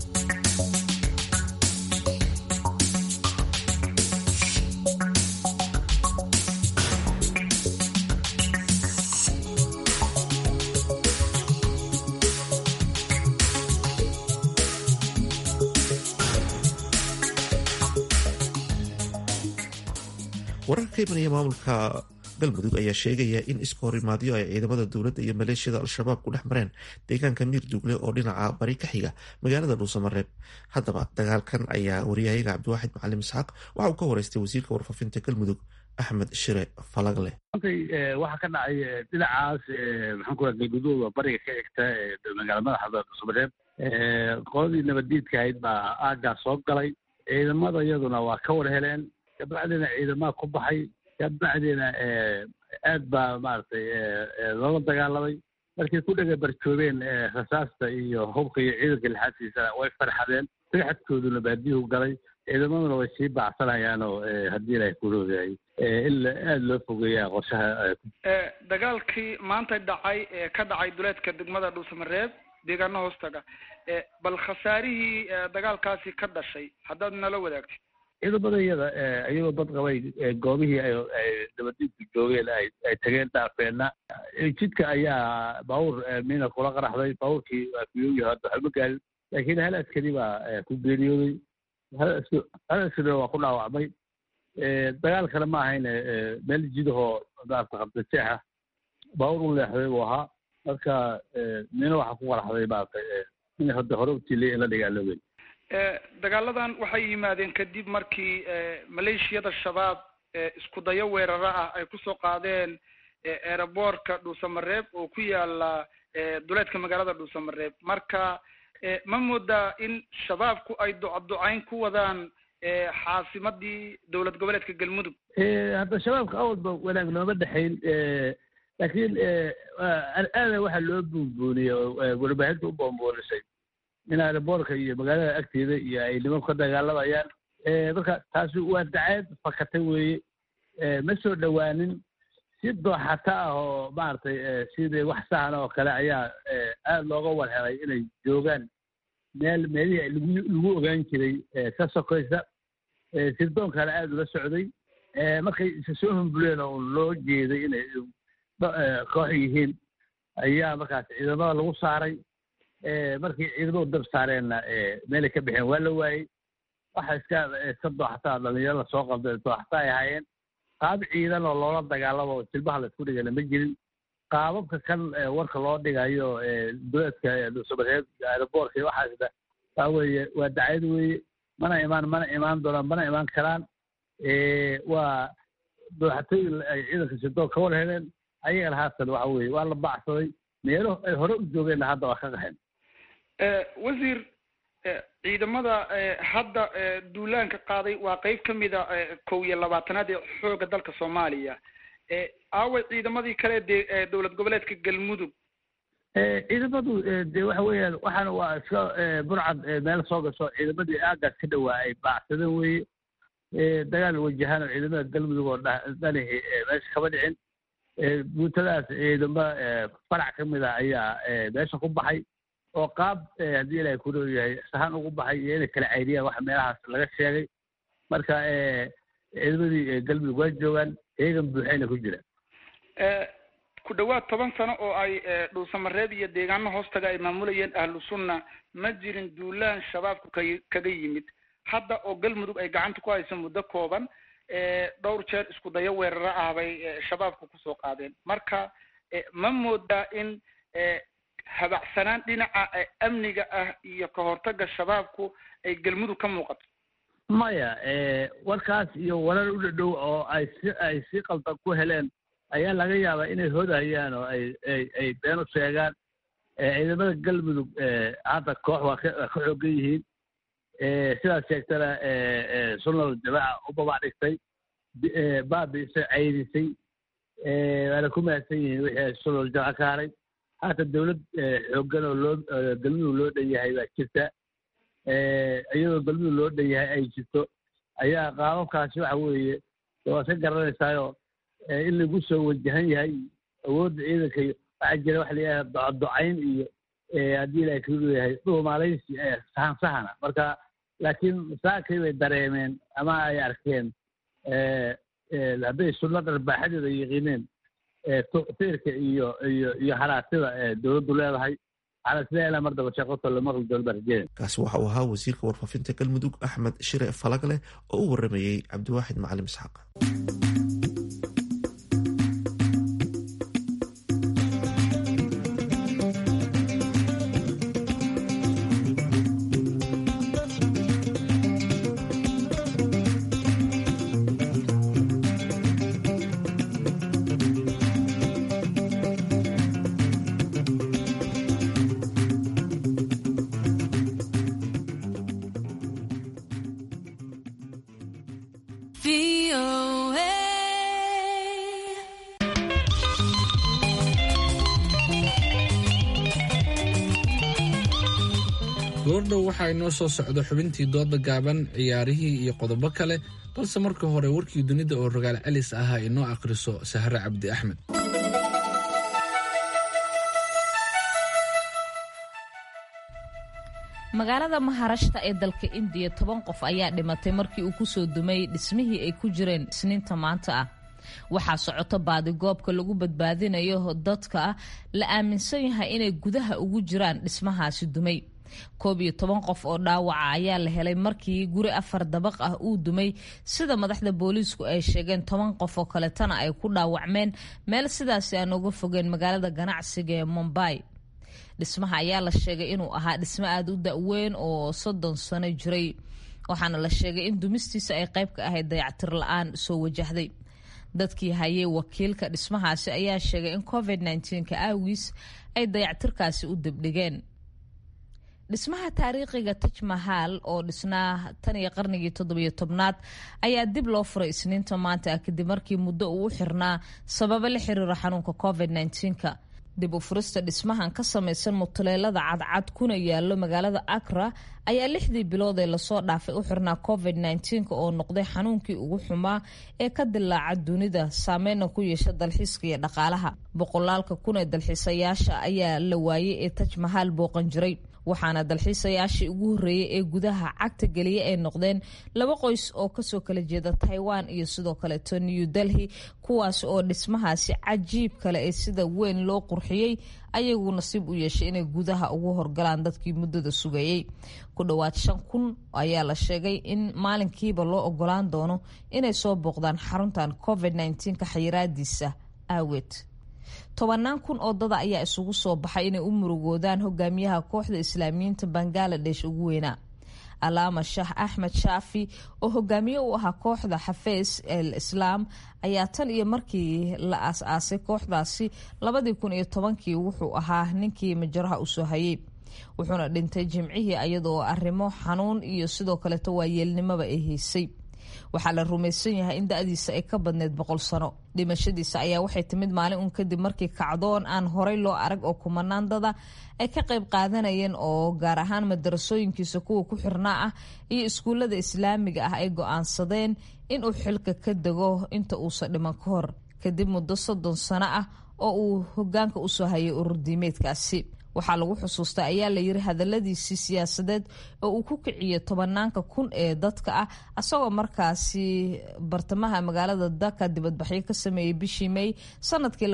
wararka ka imanaya maamulka galmudug ayaa sheegaya in iska horimaadyo ay ciidamada dowladda iyo maleeshiyada al-shabaab ku dhex mareen deegaanka miirduugle oo dhinaca bari ka xiga magaalada dhuusamareeb haddaba dagaalkan ayaa wariyahayaga cabdiwaaxid macalin isxaaq waxa uu ka wareystay wasiirka warfaafinta galmudug axmed shire falagle. waxaa ka dhacay dhinacaas maxaan ku galguduud bariga ka xigta magaalada madaxda Dhuusamareeb qoladii nabadiidka ahayd baa aaggaa soo galay ciidamada iyaduna waa ka war heleen kabacdina ciidamada ku baxay kabacdina aad baa maaragtay loola dagaalamay markay ku dhega barjoobeen rasaasta iyo hubka iyo ciidanka lixaadkiisa way farxadeen sagaxadkooduna baadiyuhu galay ciidamaduna way sii bacsanayaanoo haddii ilaahay ku roogahay in aada loo fogeeyaa qorshaha dagaalkii maanta dhacay ka dhacay duleedka degmada Dhuusamareeb deegaano hoostaga bal khasaarihii dagaalkaasi ka dhashay haddaad nala wadaagtid. ciidamada iyada iyagoo dad qabay goobihii ay nabadiidku joogeen ay tageen dhaafeenna jidka ayaa baabuur miina kula qaraxday baabuurkii waa kuyooyi hadda waxba gaarin laakiin hal askari baa ku geeriyooday hal askarina waa ku dhaawacmay dagaal kale ma ahayn meel jidahoo maarata qabdajeexa baabuur u leexday buu ahaa marka miina waxaa ku qaraxday maaragtay in hadda hore utilay in la dagaalooben dagaaladan waxay yimaadeen kadib markii maleeshiyada shabaab isku dayo weeraro ah ay kusoo qaadeen eeraboorka Dhuusamareeb oo ku yaala duleedka magaalada Dhuusamareeb marka ma moodaa in shabaabku ay ducayn ku wadaan caasimadii dowlad goboleedka Galmudug. hadda shabaabka awalba wanaag looma dhexayn laakiin aada waxaa loo buunbuuniyey warbaahinta u boonboonisay in aeroboorka iyo magaalada agteeda iyo ay nimanku ka dagaalamayaan marka taasi waa dacayd fakatay weeye ma soo dhowaanin si dooxata ah oo maaragtay sidii wax sahan oo kale ayaa aada looga warhelay inay joogaan meelihii lagu ogaan jiray ka sokaysa sirdoonkana aada ula socday markay isa soo humbuleen oo loo jeeday inay koox yihiin ayaa markaas ciidamada lagu saaray markii ciidamadu dab saareenna meelay ka baxeen waa la waayey waxa iska dooxataa dhalinyarada soo qabdeen dooxata ay ahaayeen qaab ciidan oo loola dagaalamo oo jilbaha la isku dhigana ma jirin qaababka kan warka loo dhigayo duleedka Dhuusamareeb aeroboorka iyo waxaasna waa weeye waa dacayad weeye mana imaan doonaan mana imaan karaan waa dooxatooyin ay ciidanka sidoon ka war heleen ayagana haatan waxa weeye waa la baacsaday meelo ay hore u joogeenna hadda waa ka qaxeen. wasiir ciidamada hadda duulaanka qaaday waa qayb ka mida 21 ee xooga dalka Soomaaliya aaway ciidamadii kale ee dowlad goboleedka Galmudug ciidamadu de waxa weeyaan waxaana waa iska burcad meel soo gasho ciidamadii aagaas ka dhawaa ay baacsadeen weeye dagaal wajahaan ciidamada Galmudug oo dhanahi meesha kama dhicin guutadaas ciidamo farac ka mid ah ayaa meesha ku baxay oo qaab haddii ilaahay ku leeyahay sahan ugu baxay iyo inay kala cayriyaan waxa meelahaas laga sheegay marka ciidamadii Galmudug waa joogaan iyagan buuxayna ku jira ku dhawaad 10 sano oo ay Dhuusamareeb iyo deegaano hoostaga ay maamulayeen ahlu sunna ma jirin duulaan shabaabku kaga yimid hadda oo Galmudug ay gacanta ku hayso muddo kooban dhowr jeer isku dayo weeraro ah bay shabaabku ku soo qaadeen marka ma moodaa in habacsanaan dhinaca amniga ah iyo ka hortagga shabaabku ay Galmudug ka muuqato. maya warkaas iyo warar u dhow oo ay si qaldan ku heleen ayaa laga yaabaa inay hodayaan oo ay been u sheegaan ciidamada Galmudug hadda koox waa ka xoogan yihiin sidaas sheegtana sunnada jamaaca u babac dhigtay baabiisay cayrisay waana ku mahadsan yihiin wixii sunnada jamaaca ka haray haata dowlad xoogan oo Galmudug loo dhan yahay baa jirta iyadoo Galmudug loo dhan yahay ay jirto ayaa qaababkaasi waxa weeye waa ka garanaysaayo in lagu soo wajahan yahay awoodda ciidanka waxaa jira waxa la yidhaha ducayn iyo haddii ilaahay ku leeyahay dhuumaalaysi sahana marka laakiin saakay bay dareemeen ama ay arkeen hadday sunnada arbaaxadeeda yaqiineen taqsiirka iyo haraatida dowladdu leedahay kaasi waxa uu ahaa wasiirka warfaafinta Galmudug Axmed Shire Falagle oo u waramayey Cabdiwaaxid Macalin Isxaaq. goordhow waxaa inoo soo socdo xubintii dooda gaaban ciyaarihii iyo qodobo kale balse marka hore warkii dunida oo rogaal celis ahaa inoo akhriso sahre cabdi axmed. magaalada maharashta ee dalka indiya 10 qof ayaa dhimatay markii uu kusoo dumay dhismihii ay ku jireen isniinta maanta ah. waxaa socoto baadigoobka lagu badbaadinayo dadka la aaminsan yahay inay gudaha ugu jiraan dhismahaasi dumay. 11 qof oo dhaawaca ayaa la helay markii guri 4 dabaq ah uu dumay sida madaxda booliisku ay sheegeen. 10 qof oo kale tana ay ku dhaawacmeen meel sidaasi aan uga fogeen magaalada ganacsiga ee Mumbai. dhismaha ayaa la sheegay inuu ahaa dhismo aad u da'weyn oo 30 sano jiray, waxaana la sheegay in dumistiisa ay qayb ka ahayd dayactir la'aan soo wajahday. dadkii hayay wakiilka dhismahaasi ayaa sheegay in COVID-19 awgiis ay dayactirkaasi u dibdhigeen. dhismaha taariikhiga Taj Mahal oo dhisnaa tan iyo qarnigii 17aad ayaa dib loo furay isniinta maanta kadib markii muddo uu xirnaa sababo la xiriira xanuunka COVID-19. dib u furista dhismahan ka samaysan mutuleelada cadcad kuna yaalo magaalada Accra ayaa 6 bilood ee lasoo dhaafay u xirnaa COVID-19 oo noqday xanuunkii ugu xumaa ee ka dilaaca dunida, saameynna ku yeesha dalxiiska iyo dhaqaalaha. boqolaalka kun ee dalxiisayaasha ayaa la waayay ee Taj Mahal booqan jiray, waxaana dalxiisayaashii ugu horreeyay ee gudaha cagta geliya ay noqdeen 2 qoys oo kasoo kala jeeda Taiwan iyo sidoo kale New Delhi, kuwaas oo dhismahaasi cajiib kale ee sida weyn loo qurxiyay ayagu nasiib u yeeshay inay gudaha ugu horgalaan dadkii muddada sugayay. ku dhawaad 5,000 ayaa la sheegay in maalinkiiba loo ogolaan doono inay soo booqdaan xaruntan COVID-19 ka xayiraadiisa awgeed. 10,000 oo dad ayaa isugu soo baxay inay u murugoodaan hogaamiyaha kooxda Islaamiyiinta Bangladesh ugu weynaa Alama Shah Ahmed Shaafi oo hogaamiye u ahaa kooxda Xafiis al-Islaam ayaa tan iyo markii la aasaasay kooxdaasi 2010 wuxuu ahaa ninkii majraha u soo hayay, wuxuuna dhintay Jimcihii iyadoo arrimo xanuun iyo sidoo kale waayeelnimaba ay haysay. waxaa la rumaysan yahay in da'diisa ay ka badneed 100 sano. dhimashadiisa ayaa waxay timid maalin uun kadib markii kacdoon aan horey loo arag oo kumanaan dada ay ka qayb qaadanayeen oo gaar ahaan madarasooyinkiisa kuwa ku xirnaa ah iyo iskuullada islaamiga ah ay go'aansadeen inuu xilka ka dego inta uusan dhiman ka hor, kadib muddo 30 sano ah oo uu hogaanka u soo hayay urur diimeedkaasi. waxaa lagu xusuustaa ayaa la yiri hadaladiisii siyaasadeed oo uu ku kiciyay 10,000 ee dadka ah asagoo markaasi bartamaha magaalada Dhaka dibadbaxyo ka sameeyay bishii May sanadkii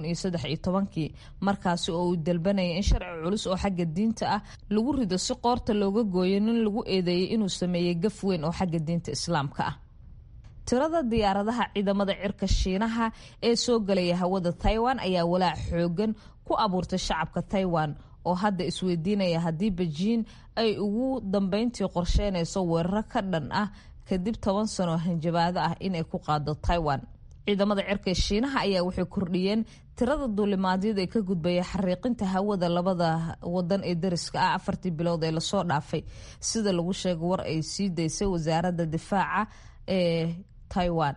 2013 markaasi oo uu dalbanayay in sharci culus oo xagga diinta ah lagu rido si qoorta looga gooyo nin lagu eedeeyay inuu sameeyay gaf weyn oo xagga diinta islaamka ah. tirada diyaaradaha ciidamada cirka Shiinaha ee soo galaya hawada Taiwan ayaa walaac xoogan ku abuurtay shacabka Taiwan oo hadda isweydiinaya haddii Beijing ay ugu dambeyntii qorsheynayso weerar ka dhan ah kadib 10 sano hanjabaado ah in ay ku qaado Taiwan. ciidamada cirka Shiinaha ayaa waxay kordhiyeen tirada duulimaadyada ee ka gudbaya xariiqinta hawada labada wadan ee dariska ah 4 bilood ee lasoo dhaafay, sida lagu sheegay war ay sii daysay wasaaradda difaaca ee Taiwan.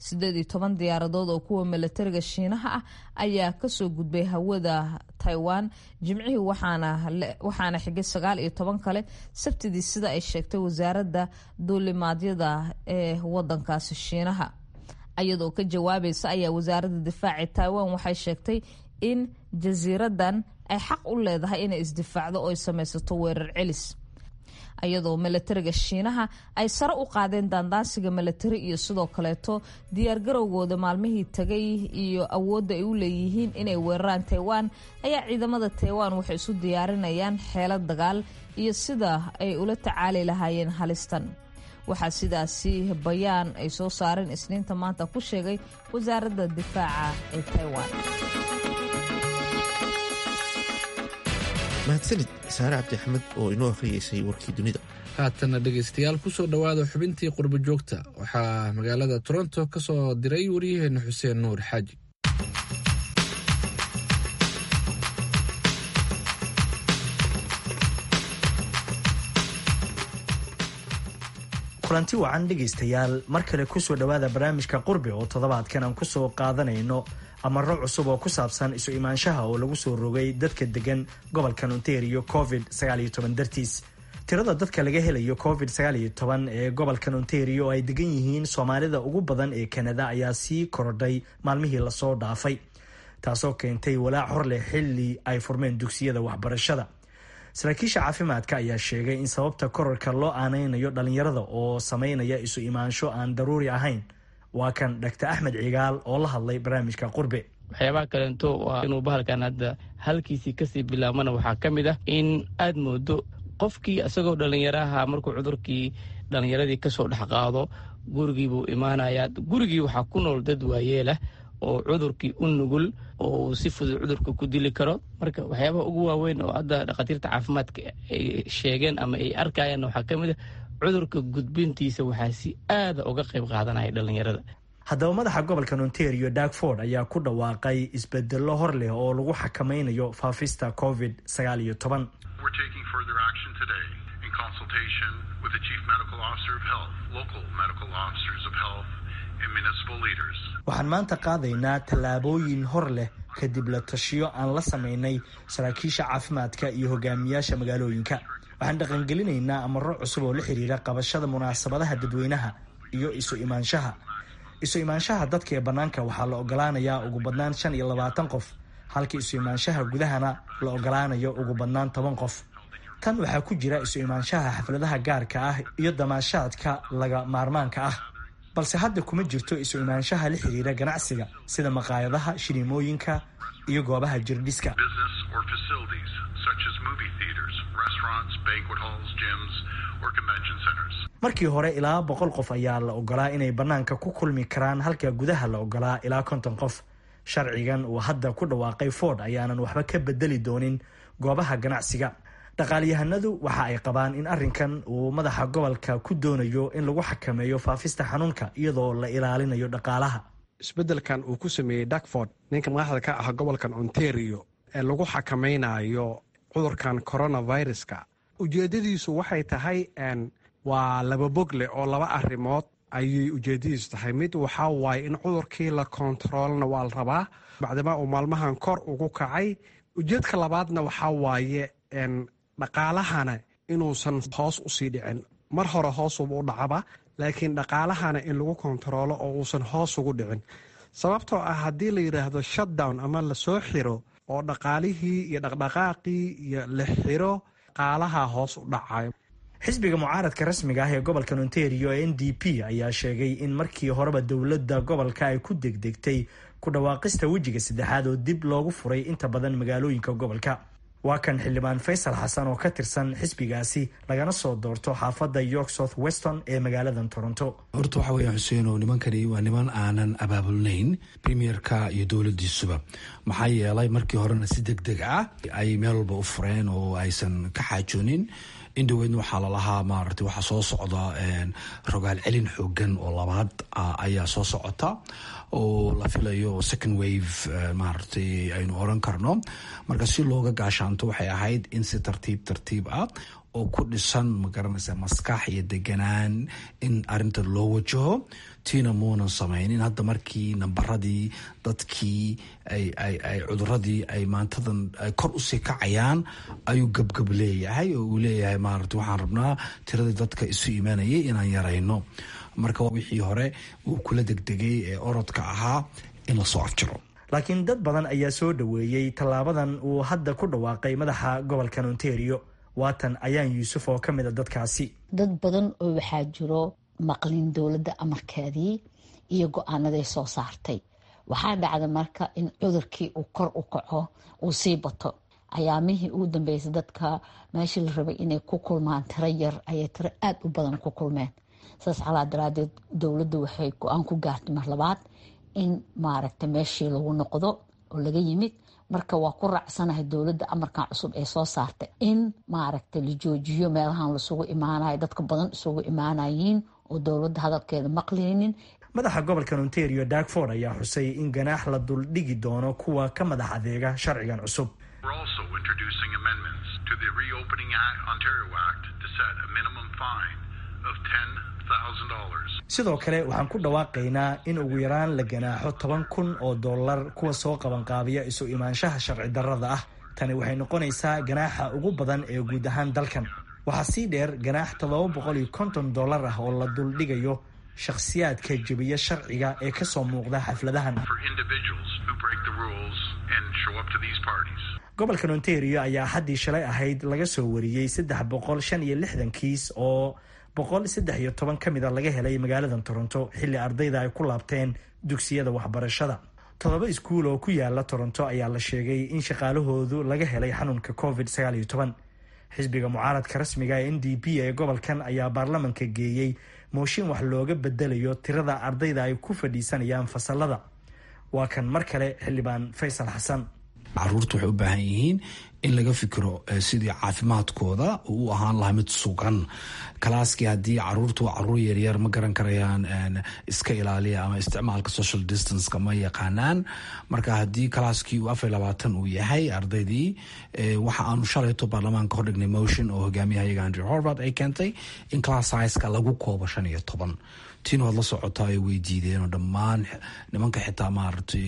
18 diyaaradood oo kuwa militariga Shiinaha ah ayaa ka soo gudbay hawada Taiwan Jimcihii, waxaana xigay 19 kale Sabtidii, sida ay sheegtay wasaaradda duulimaadyada ee wadankaasi Shiinaha. ayadoo ka jawaabaysa ayaa wasaaradda difaaca Taiwan waxay sheegtay in jasiiradan ay xaq u leedahay inay isdifaacdo oo ay samaysato weerar celis, ayadoo militariga Shiinaha ay sare u qaadeen daandaansiga militari iyo sidoo kaleeto diyaargarowgooda maalmihii tagay iyo awoodda ay u leeyihiin inay weeraraan Taiwan. ayaa ciidamada Taiwan waxay isu diyaarinayaan xeelad dagaal iyo sida ay ula tacaali lahaayeen halistan. waxaa sidaasi bayaan ay soo saareen isniinta maanta ku sheegay wasaaradda difaaca ee Taiwan. mahadsanid saare cabdi axmed oo inoo akhriyeysay warkii dunida. haatana dhegaystayaal kusoo dhowaada xubintii qurbo joogta. waxaa magaalada Toronto ka soo diray waryaheena Xuseen Nuur Xaaji. kulanti wacan dhegaystayaal mar kale kusoo dhowaada barnaamijka qurbi oo toddobaadkan aan kusoo qaadanayno amaro cusub oo ku saabsan isu imaanshaha oo lagu soo rogay dadka degan gobolkan Ontario COVID-19 dartiis. tirada dadka laga helayo COVID-19 ee gobolkan Ontario ay degan yihiin Soomaalida ugu badan ee Canada ayaa sii korodhay maalmihii la soo dhaafay, taasoo keentay walaac hor leh xilli ay furmeen dugsiyada waxbarashada. saraakiisha caafimaadka ayaa sheegay in sababta kororka loo aaneynayo dhalinyarada oo sameynaya isu imaansho aan daruuri ahayn. waa kan Dr. Axmed Cigaal oo la hadlay barnaamijka Qurbe. waxyaabaha kaleento waa inuu bahalkan hadda halkiisii kasii bilaabmana waxaa ka mid ah in aad moodo qofkii isagoo dhalinyaraha markuu cudurkii dhalinyaradii kasoo dhex qaado gurigiibuu imaanayaa. gurigii waxaa ku nool dad waayeelah oo cudurkii u nugul oo uu si fudud cudurka ku dili karo. marka waxyaabaha ugu waaweyn oo hadda dhakhaatiirta caafimaadka ay sheegeen ama ay arkayaan waxaa ka mid ah cudurka gudbintiisa waxaa si aada uga qayb qaadanaya dhalinyarada. haddaba madaxa gobolkan Ontario Doug Ford ayaa ku dhawaaqay isbedello hor leh oo lagu xakameynayo faafista COVID-19. We're taking further action today in consultation with the Chief Medical Officer of Health, local medical officers of health, and municipal leaders. waxaan maanta qaadaynaa tallaabooyin hor leh kadib la tashiyo aan la sameynay saraakiisha caafimaadka iyo hogaamiyaasha magaalooyinka. waxaan dhaqangelinaynaa amaro cusub oo la xiriira qabashada munaasabadaha dadweynaha iyo isu imaanshaha. isu imaanshaha dadka ee bannaanka waxaa la ogolaanayaa ugu badnaan 25 qof, halka isu imaanshaha gudahana la ogolaanayo ugu badnaan 10 qof. tan waxaa ku jira isu imaanshaha xafladaha gaarka ah iyo damaashaadka laga maarmaanka ah, balse hadda kuma jirto isu imaanshaha la xiriira ganacsiga sida maqaayadaha, shineemooyinka iyo goobaha jirdhiska. markii hore ilaa 100 qof ayaa la ogolaa inay bannaanka ku kulmi karaan, halka gudaha la ogolaa ilaa 50 qof. sharcigan uu hadda ku dhawaaqay Ford ayaanan waxba ka bedeli doonin goobaha ganacsiga. dhaqaaliyahanadu waxa ay qabaan in arrinkan uu madaxa gobolka ku doonayo in lagu xakameeyo faafista xanuunka iyadoo la ilaalinayo dhaqaalaha. isbedelkan uu ku sameeyey Doug Ford, ninka madaxda ka ah gobolkan Ontario, ee lagu xakameynayo cudurkan coronaviruska, ujeedadiisu waxay tahay waa laba bogle oo laba arrimood ayay ujeedadiisu tahay. mid waxaa waaye in cudurkii la kontaroolna waa la rabaa bacdama uu maalmahan kor ugu kacay. ujeedka labaadna waxaa waaye dhaqaalahana inuusan hoos usii dhicin. mar hore hoosuba u dhacaba, laakiin dhaqaalahana in lagu kontaroolo oo uusan hoos ugu dhicin. sababtoo ah haddii la yidhaahdo shutdown ama lasoo xiro oo dhaqaalihii iyo dhaqdhaqaaqii iyo la xiro, dhaqaalaha hoos u dhacayo. xisbiga mucaaradka rasmiga ah ee gobolkan Ontario ee NDP ayaa sheegay in markii horeba dowladda gobolka ay ku degdegtay ku dhawaaqista wejiga saddexaad oo dib loogu furay inta badan magaalooyinka gobolka. waa kan xildhibaan Faysal Xasan oo ka tirsan xisbigaasi lagana soo doorto xaafadda York South Weston ee magaalada Toronto. horta waxa weeye Xuseen oo nimankani waa niman aanan abaabulnayn premierka iyo dowladdiisuba, maxaa yeelay markii horena si degdeg ah ay meel walba u fureen oo aysan ka xaajoonin. indhoweydna waxaa lalahaa maaragtay waxaa soo socda rogaal celin xoogan oo labaad ayaa soo socota oo la filayo second wave maaragtay aynu oran karno. marka si looga gaashaanto waxay ahayd in si tartiib ah oo ku dhisan magaranaysa maskax iyo deganaan in arinta loo wajaho. tiina muunan samaynin. hadda markii nambaradii dadkii ay cuduradii ay maantadan kor usii kacayaan ayuu gabgab leeyahay oo uu leeyahay maaragta waxaan rabnaa tiradii dadka isu imaanayay inaan yarayno. marka wixii hore uu kula degdegay ee orodka ahaa in la soo afjiro. laakiin dad badan ayaa soo dhaweeyey tallaabadan uu hadda ku dhawaaqay madaxa gobolkan Ontario. waatan ayaan Yuusuf oo ka mid ah dadkaasi. dad badan oo waxaa jiro maqlin dowladda amarkeedii iyo go-aanaday soo saartay. waxaa dhacda marka in cudurkii uu kor u kaco uu sii bato. ayaamihii ugu dambeysay dadka meeshii la rabay inay ku kulmaan tiro yar ayay tiro aad u badan ku kulmeen. saas calaa daraadeed dowladda waxay go-aan ku gaartay mar labaad in maaragta meeshii lagu noqdo oo laga yimid. marka waa ku raacsanahay dowladda amarkan cusub ee soo saartay in maaragta la joojiyo meelahan lasugu imaanayo, dadka badan isugu imaanayiin oo dowladda hadalkeeda maqlaynin. madaxa gobolkan Ontario Doug Ford ayaa xusay in ganaax la duldhigi doono kuwa ka madax adeega sharcigan cusub. We're also introducing amendments to the Reopening Ontario Act to set a minimum fine of $10,000. sidoo kale waxaan ku dhawaaqaynaa in ugu yaraan la ganaaxo $10,000 kuwa soo qabanqaabiya isu imaanshaha sharci darrada ah. tani waxay noqonaysaa ganaaxa ugu badan ee guud ahaan dalkan. waxaa sii dheer ganaax $750 ah oo la duldhigayo shakhsiyaadka jebiya sharciga ee ka soo muuqda xafladahan. gobolka Ontario ayaa haddii shalay ahayd laga soo wariyey 365 kiis oo 113 ka mid a laga helay magaalada Toronto xilli ardayda ay ku laabteen dugsiyada waxbarashada. 7 iskuul oo ku yaala Toronto ayaa la sheegay in shaqaalahoodu laga helay xanuunka COVID-19. xisbiga mucaaradka rasmiga ee NDP ee gobolkan ayaa baarlamaanka geeyey mooshin wax looga bedelayo tirada ardayda ay ku fadhiisanayaan fasalada. waa kan mar kale xildhibaan Faysal Xasan. caruurtu waxay u baahan yihiin in laga fikiro sidii caafimaadkooda uu ahaan lahaa mid sugan. kalaaskii haddii caruurtu caruur yaryar ma garan karayaan iska ilaaliya ama isticmaalka social distanceka ma yaqaanaan. marka haddii kalaaskii uu 24 uu yahay ardaydii waxa aanu shalayto baarlamaanka hordhignay motion oo hogaamiyahayaga Andrew Horvath ay keentay in class size-ka lagu koobo 15. tiin waad la socotaa ay weydiideen oo dhammaan nimanka xitaa maaragtay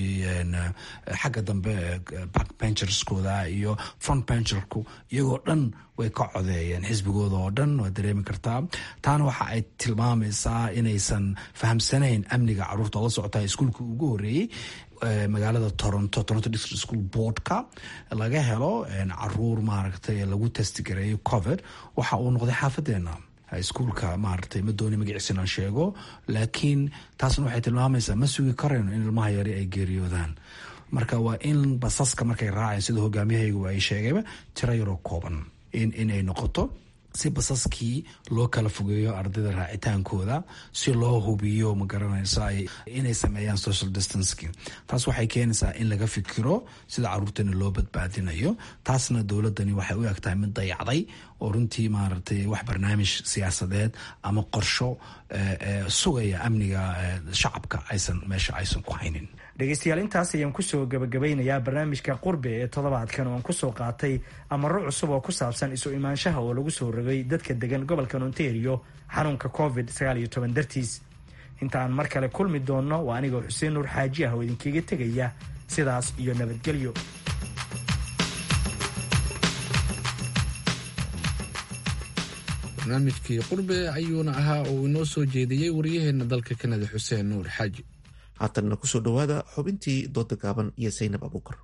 xagga dambe backbencherskooda iyo front bencherku iyagoo dhan way ka codeeyeen xisbigooda oo dhan waa dareemi kartaa. taana waxa ay tilmaamaysaa inaysan fahamsanayn amniga caruurta. la socotaa iskuulka ugu horeeyey magaalada Toronto District School Boardka laga helo caruur maaragtay lagu testigareeyo COVID waxa uu noqday xaafadeena iskuulka maaragtay ma dooni magaciisa inaan sheego, laakiin taasna waxay tilmaamaysaa ma sugi karayno in ilmaha yari ay geeriyoodaan. marka waa in basaska markay raaceen sida hogaamiyahaygu ay sheegayba tiro yaroo kooban inay noqoto si basaskii loo kala fogeeyo ardayda raacitaankooda si loo hubiyo ma garanaysa inay sameeyaan social distancing. taas waxay keenaysaa in laga fikiro sida caruurtana loo badbaadinayo. taasna dowladani waxay u egtahay mid dayacday oo runtii maaragtay wax barnaamij siyaasadeed ama qorsho sugaya amniga shacabka meesha aysan ku haynin. dhegeystayaal intaas ayaan kusoo gabagabeynayaa barnaamijka qurbe ee toddobaadkan oo aan kusoo qaatay amaro cusub oo ku saabsan isu imaanshaha oo lagu soo rogay dadka degan gobolka Ontario xanuunka COVID-19 dartiis. inta aan mar kale kulmi doonno waa anigoo Xuseen Nuur Xaaji ah oo idinkaga tegaya sidaas iyo nabadgelyo. barnaamijkii qurbe ayuuna ahaa oo inoo soo jeediyey waryaheena dalka Kanada Xuseen Nuur Xaaji. haatanna kusoo dhawaada xubintii dooda gaaban iyo Zaynab Abuukar.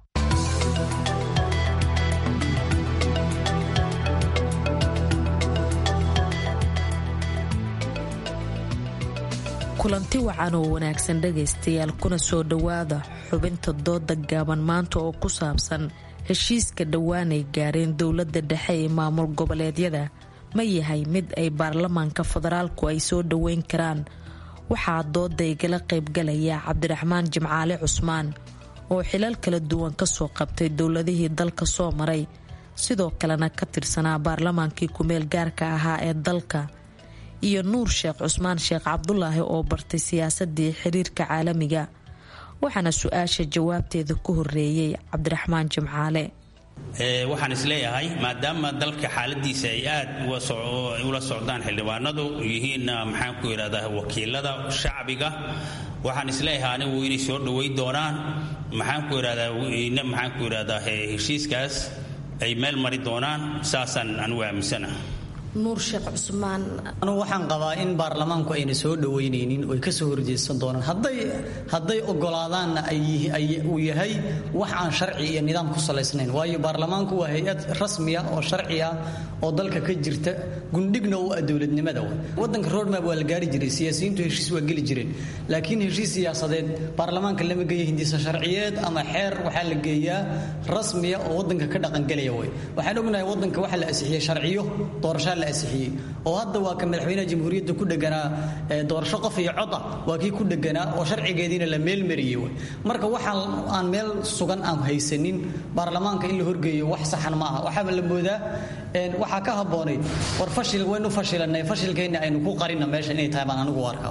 kulanti wacan oo wanaagsan dhegaystayaal, kuna soo dhowaada xubinta dooda gaaban maanta oo ku saabsan heshiiska dhowaan ay gaareen dowladda dhexe ee maamul goboleedyada ma yahay mid ay baarlamaanka federaalku ay soo dhoweyn karaan. waxaa dooda igala qaybgalaya Cabdiraxmaan Jimcaale Cusmaan oo xilal kala duwan kasoo qabtay dowladihii dalka soo maray, sidoo kalena ka tirsanaa baarlamaankii ku-meel gaarka ahaa ee dalka, iyo Nuur Sheekh Cusmaan Sheekh Cabdulaahi oo bartay siyaasadii xiriirka caalamiga. waxaana su-aasha jawaabteeda ku horeeyey Cabdiraxmaan Jimcaale. waxaan isleeyahay maadaama dalka xaaladiisa ay aad ula socdaan xildhibaanadu yihiin maxaan ku yidhahdaa wakiilada shacbiga, waxaan isleeyahay anigu inay soo dhoweyn doonaan maxaan ku yidhahdaa heshiiskaas ay meel mari doonaan. saasaan anigu aaminsanahay. Nuur Sheekh Cusmaan, anigu waxaan qabaa in baarlamaanku ayna soo dhaweyneynin oo ay kasoo horjeedsan doonaan hadday ogolaadaanna uu yahay wax aan sharci iyo nidaam ku salaysnayn. waayo baarlamaanku waa hay-ad rasmiya oo sharciya oo dalka ka jirta, gundhigna u ah dowladnimada. wadanka roadmap waa la gaari jiray, siyaasiyiintu heshiis waa geli jireen, laakiin heshiis siyaasadeed baarlamaanka lama geeya. hindisa sharciyeed ama xeer waxaa la geeyaa rasmiya oo wadanka ka dhaqangelaya. waxaan ognahay wadanka waxa la asixiyey sharciyo doorashaa oo hadda waa ka madaxweynaha jamhuuriyadda ku dheganaa doorasho qof iyo cod ah, waa kii ku dheganaa oo sharcigeediina la meelmariyey. marka waxa aan meel sugan aan haysanin baarlamaanka in la horgeeyo wax saxan ma aha. waxaaba la moodaa waxaa ka habboonayd war waynu fashilanay, fashilkeenna aynu ku qarina meesha inay tahay baan anigu u arkaa.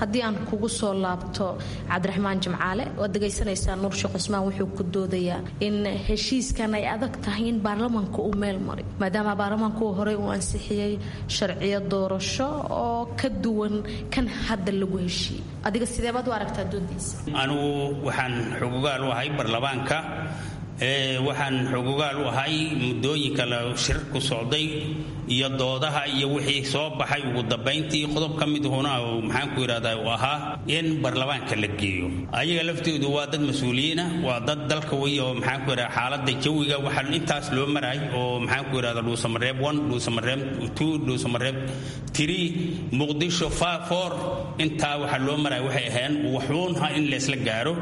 haddii aan kugu soo laabto cabdiraxmaan jimcaale waad dhegaysanaysaa nuur sheekh cusmaan wuxuu ku doodayaa in heshiiskan ay adag tahay in baarlamaanka uu meel maray maadaama baarlamaanka uu horey u ansixiyey sharciyo doorasho oo ka duwan kan hadda lagu heshiiyey adiga sideebaad u aragtaa doodiisa anigu waxaan xugugaal u ahay baarlamaanka waxaan xugugaal u ahay muddooyinka la shirar ku socday iyo doodaha iyo wixii soo baxay ugu dambayntii qodob ka mid huna maxaanku yidhahdaa uu ahaa in baarlamaanka la geeyo ayaga laftoodu waa dad mas-uuliyiina waa dad dalka wey oo maxaanku yidhahda xaaladda jawiga waxaa intaas loo maray oo maxaanku yidhahda dhuusamareeb 1 dhuusamareeb 2 dhuusamareeb 3 muqdisho 4 intaa waxaa loo maray waxay ahayn waxuunha in laysla gaaro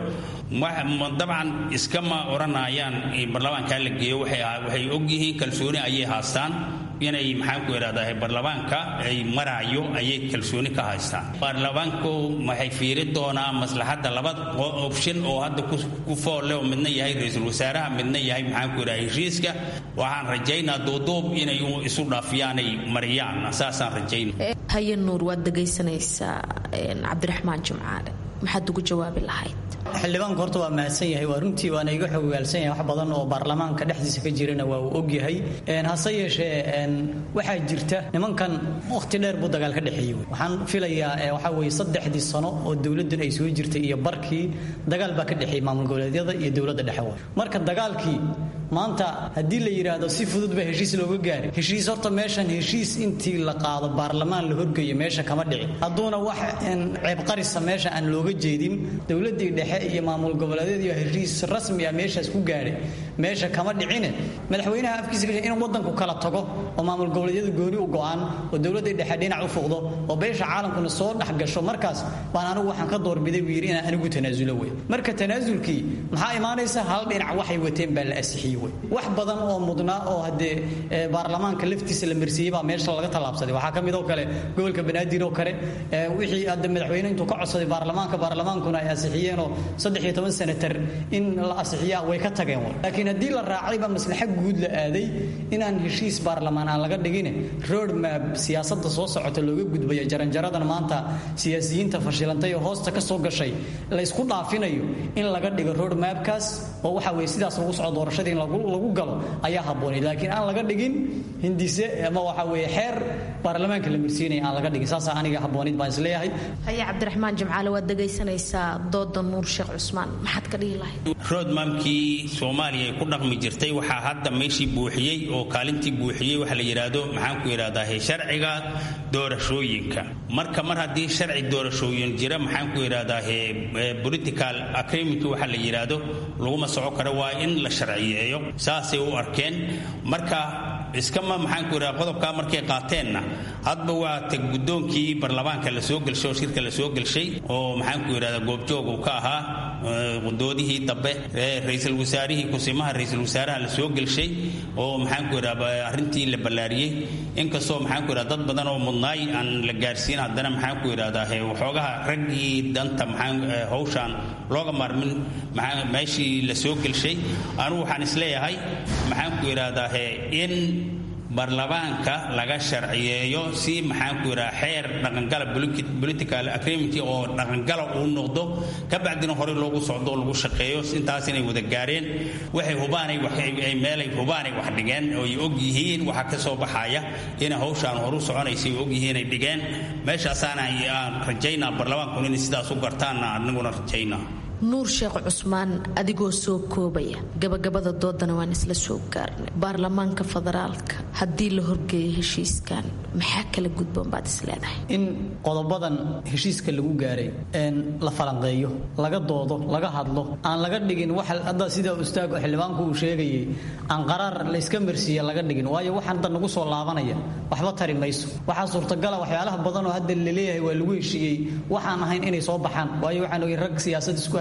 dabcan iskama oranayaan baarlamaanka la geeyo waxay ogyihiin kalsooni ayay haastaan inay maxaanku yidhahdaa baarlamaanka ay maraayo ayay kalsooni ka haystaan baarlamaanku waxay fiiri doonaa maslaxadda laba option oo hadda ku foolle oo midna yahay ra-iisul wasaaraha midna yahay maxaanku yidhahdaa heshiiska waxaan rajaynaa duuduub inay isu dhaafiyaanay mariyaan saasaan rajaynaa haye nuur waad dhegaysanaysaa cabdiraxmaan jimcaale maxaad ugu jawaabi lahayd xildhibaanku horta waa mahadsan yahay waa runtii waana iga xogogaalsan yahay wax badan oo baarlamaanka dhexdiisa ka jirana waa uu og yahay hase yeeshee waxaa jirta nimankan waqti dheer buu dagaal ka dhexeeyey waxaan filayaa waxaa weeye 3 sano oo dowladdan ay soo jirtay iyo barkii dagaal baa ka dhexeeyey maamul goboleedyada iyo dowladda dhexe marka dagaalkii maanta haddii la yidhaahdo si fudud ba heshiis looga gaaray heshiis horta meeshan heshiis intii la qaado baarlamaan la horgeeyo meesha kama dhici hadduuna wax ceeb qarisa meesha aan looga jeedin dowladdii dhexe iyo maamul goboleedyada iyo heshiis rasmi ah meeshaas ku gaaray meesha kama dhicine madaxweynaha afkiisa ka in wadanku kala tago oo maamul goboleedyada gooni u go'aan oo dowladda dhexe dhinac u fuqdo oo beesha caalamkuna soo dhex gasho markaas baan anigu waxaan ka doorbiday wiir inaan anigu tanaasulo way marka tanaasulkii maxaa imaanaysa hal dhinac waxay wateen baa la asixiyey wax badan oo mudnaa oo hadee baarlamaanka laftiisa la marsiiyay baa meesha laga talaabsaday waxaa ka mid oo kale gobolka banaadir oo kale wixii hadda madaxweynaha intuu ka codsaday baarlamaankuna ay asixiyeen oo 13 senatar in la asixiyaa way ka tageen laakiin haddii la raacay ba maslaxa guud la aaday inaan heshiis baarlamaan aan laga dhigin road map siyaasadda soo socota looga gudbayo jaranjaradan maanta siyaasiyiinta fashilantay oo hoosta ka soo gashay la isku dhaafinayo in laga dhigo road mapkaas oo waxa weeye sidaas lagu socdo doorashadii lagu galo ayaa habboonay laakiin aan laga dhigin hindise ama waxa weeye xeer baarlamaanka la marsiinay aan laga dhigin saas aniga habboonid baan isleeyahay haye cabdiraxmaan jimcaale waad dhegaysanaysaa dooda nuur sheekh cusmaan maxaad ka dhihi lahayd roadmapkii Soomaaliya ay ku dhaqmi jirtay waxa hadda meeshii buuxiyay oo kaalintii buuxiyay waxa la yiraahdo maxaan ku yiraahdaa sharciga doorashooyinka marka mar haddii sharci doorashooyin jira maxaan ku yiraahdaa political agreement waxa la yiraahdo laguma soco karo waa in la sharciyeeyo saasay u arkeen marka iskama maxaan ku yiraahdaa qodobka markay qaateenna hadba waa tag gudoonkii baarlamaanka la soo galshay shirka la soo galshay oo maxaan ku yiraahdaa goobjoog uu ka ahaa doodihii dambe ra'iisul wasaarihii kusimaha ra'iisul wasaaraha la soo galshay oo maxaan ku yiraahdaa arrintii la balaariyay inkastoo maxaan ku yiraahdaa dad badan oo mudnaay aan la gaarsiin haddana maxaan ku yiraahdaa waxoogaha raggii danta maxaan hawshan looga maarmin maxaan meeshii la soo galshay anigu waxaan isleeyahay maxaan ku yiraahdaa in baarlamaanka laga sharciyeeyo si maxaan ku yiraahdaa xeer dhaqangala political agreement oo dhaqangala uu noqdo ka bacdina hore loogu socdo lagu shaqeeyo intaas inay wada gaareen waxay hubaanay ay meelay hubaanay wax dhigeen oo ay og yihiin waxa ka soo baxaya in hawshan horu soconaysay og yihiin ay dhigeen meeshaasaan aan rajaynaa baarlamaanku inay sidaas u gartaan anaguna rajaynaa nuur sheekh cusmaan adigoo soo koobaya gabagabada doodana waan isla soo gaarnay baarlamaanka federaalka haddii la horgeeyo heshiiskan maxaa kala gudboon baad isleedahay in qodobadan heshiiska lagu gaaray la falanqeeyo laga doodo laga hadlo aan laga dhigin wax hadda sida ustaag xildhibaanku uu sheegayay aan qaraar la iska marsiiyo laga dhigin waayo waxaan hadda nagu soo laabanaya waxba tari mayso waxaa suurtagala waxyaalaha badan oo hadda la leeyahay waa lagu heshiiyey waxaan ahayn inay soo baxaan waayo waxaan ogay rag siyaasad isku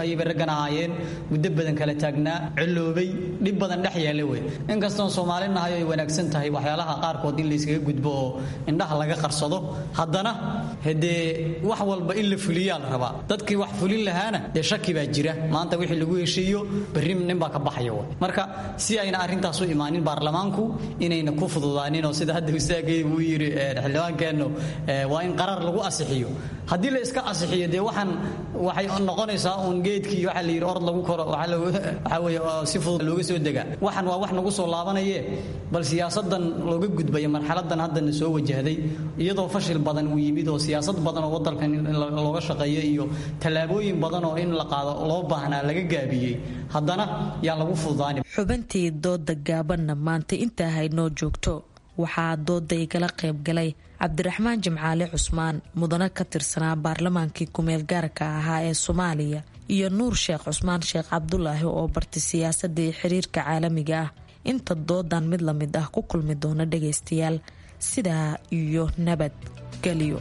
ayay raggan ahaayeen muddo badan kala taagnaa ciloobay dhib badan dhex yaala wey inkastoo Soomaali nahay ay wanaagsan tahay waxyaalaha qaarkood in la iskaga gudbo oo indhaha laga qarsado haddana hadee wax walba in la fuliyaa la rabaa dadkii wax fulin lahaana dee shaki baa jira maanta wixii lagu heshiiyo berri nin baa ka baxaya marka si ayna arrintaas u imaanin baarlamaanku inayna ku fududaanin oo sida hadda wasaagay uu yiri xildhibaankeenu waa in qarar lagu asixiyo haddii la iska asixiyo dee waxay noqonaysaa uun geedkii waxa la yiri ord lagu koro waxa weeye si fudud looga soo degaa waxan waa wax nagu soo laabanaya bal siyaasadan looga gudbay marxaladan hadda soo wajahday iyadoo fashil badan uu yimid oo siyaasad badan oo wadalkan looga shaqeeyo iyo talaabooyin badan oo in la qaado loo baahnaa laga gaabiyay haddana yaa lagu fududaanay xubintii dooda gaabanna maanta intaa haynoo joogto waxaa dooda igala qayb galay cabdiraxmaan jimcaale cusmaan mudane ka tirsanaa baarlamaankii kumeel gaarka ahaa ee Soomaaliya iyo Nuur Sheekh Cusmaan Sheekh Cabdulaahi oo bartay siyaasadda iyo xiriirka caalamiga ah inta doodan mid la mid ah ku kulmi doona dhageystayaal sidaa iyo nabad galiyo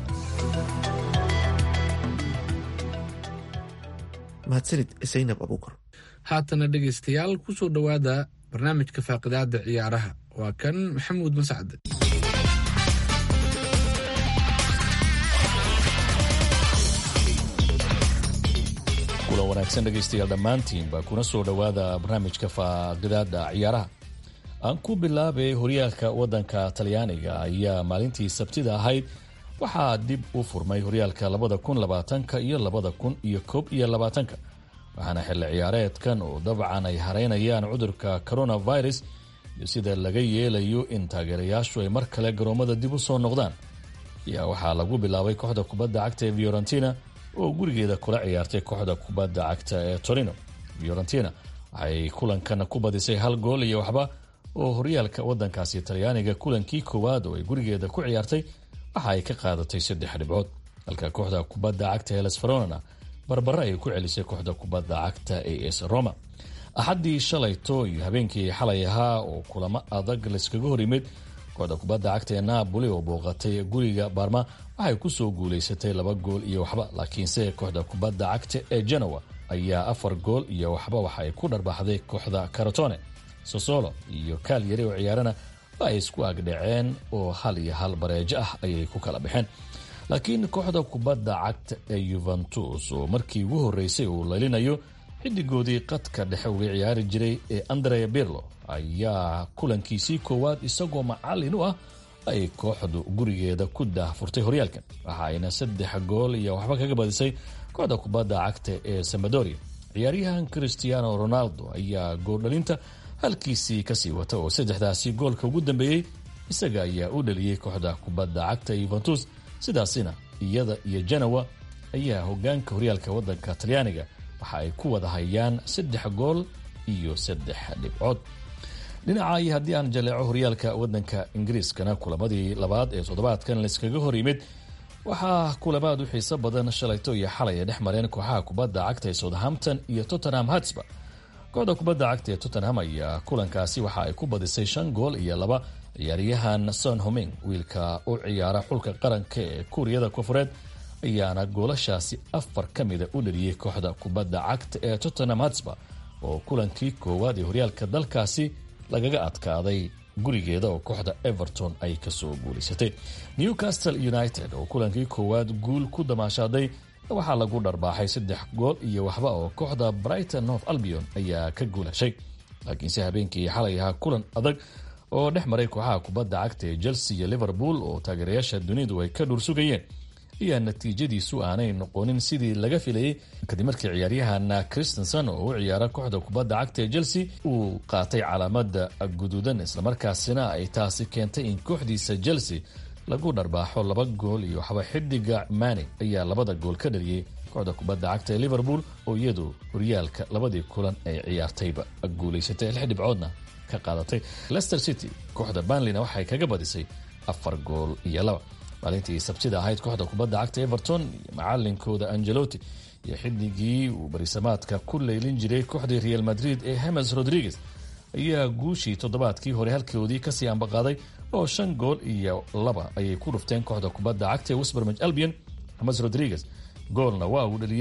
mahadsanid Zainab Abuukar haatana dhageystayaal ku soo dhawaada barnaamijka faaqidaada ciyaaraha waa kan Maxamuud Mascad kula wanaagsan dhegaystayaal dhammaantiin baa kuna soo dhowaada barnaamijka faaqidaada ciyaaraha aan ku bilaabay horyaalka waddanka talyaaniga ayaa maalintii sabtida ahayd waxaa dib u furmay horyaalka 2020 iyo 2021 waxaana xilli ciyaareedkan oo dabcan ay hareynayaan cudurka coronavirus iyo sida laga yeelayo in taageerayaashu ay mar kale garoomada dib u soo noqdaan ayaa waxaa lagu bilaabay kooxda kubadda cagta ee Fiorentina oo gurigeeda kula ciyaartay kooxda kubadda cagta ee Torino. Fiorentina waxay kulankan ku badisay 1 gool iyo waxba oo horyaalka waddankaasi Talyaaniga kulankii koowaad oo ay gurigeeda ku ciyaartay waxa ay ka qaadatay 3 dhibcood halka kooxda kubadda cagta ee Hellas Verona barbara ay ku celisay kooxda kubadda cagta ee AS Roma. Axadii shalayto iyo habeenkii xalay ahaa oo kulamo adag la iskaga hor yimid kooxda kubadda cagta ee Napoli oo booqatay guriga Parma waxay ku soo guuleysatay 2 gool iyo waxba laakiinse kooxda kubadda cagta ee Genoa ayaa 4 gool iyo waxba waxa ay ku dharbaxday kooxda Crotone. Sassuolo iyo Cagliari oo ciyaarana ay isku agdhaceen oo 1-1 bareejo ah ayay ku kala baxeen. laakiin kooxda kubadda cagta ee Juventus oo markii ugu horeysay uu leelinayo xidigoodii qadka dhexe uga ciyaari jiray ee Andrea Pirlo ayaa kulankiisii koowaad isagoo macallin u ah ay kooxdu gurigeeda ku daahfurtay horyaalkan waxa ayna 3 gool iyo waxba kaga badisay kooxda kubadda cagta ee Sampdoria. ciyaaryahan Cristiano Ronaldo ayaa gool dhalinta halkiisii kasii wata oo 3daasi goolka ugu dambeeyay isaga ayaa u dhaliyay kooxda kubadda cagta Juventus sidaasina iyada iyo Genoa ayaa hogaanka horyaalka waddanka Talyaaniga waxa ay ku wada hayaan 3 gool iyo 3 dhibcood. dhinaca haddii aan jaleeco horyaalka waddanka Ingiriiskana kulamadii labaad ee toddobaadkan la iskaga hor yimid waxaa kulamaad u xiiso badan shalayto iyo xalay dhex mareen kooxaha kubadda cagta ee Southampton iyo Tottenham Hotspur. kooxda kubadda cagta ee Tottenham ayaa kulankaasi waxa ay ku badisay 5 gool iyo 2 ciyaaryahan Son Heung-min wiilka u ciyaara xulka qaranka ee Kuuriyada Koonfureed ayaana goolashaasi 4 kamida u dhaliyay kooxda kubadda cagta ee Tottenham Hotspur oo kulankii koowaad ee horyaalka dalkaasi lagaga adkaaday gurigeeda oo kooxda Everton ay ka soo guuleysatay. Newcastle United oo kulankii koowaad guul ku damaashaaday waxaa lagu dharbaaxay 3 gool iyo waxba oo kooxda Brighton Hove Albion ayaa ka guulashay. laakiinse habeenkii xalay ahaa kulan adag oo dhex maray kooxaha kubadda cagta ee Chelsea iyo Liverpool oo taageerayaasha dunidu ay ka dhur sugayeen ayaa natiijadiisu aanay noqonin sidii laga filayay kadib markii ciyaaryahan Christensen oo u ciyaara kooxda kubadda cagta ee Chelsea uu qaatay calaamada guduudan isla markaasina ay taasi keentay in kooxdiisa Chelsea lagu dharbaaxo 2 gool iyo waxba xidiga Mane ayaa 2 gool ka dhaliyay kooxda kubadda cagta ee Liverpool oo iyadu horyaalka labadii kulan ay ciyaartayba guuleysatay 6 dhibcoodna ka qaadatay. Leicester City kooxda Burnley waxay kaga badisay 4 gool iyo 2. maalintii sabtida ahayd kooxda kubadda cagta Everton iyo macallinkooda Ancelotti iyo xidigii uu barisamaadka ku leylin jiray kooxda Real Madrid ee James Rodriguez ayaa guushii toddobaadkii hore halkoodii kasii ambaqaaday oo 5 gool iyo 2 ayay ku dhufteen kooxda kubadda cagta ee West Bromwich Albion. James Rodriguez goolna waa uu dhaliyay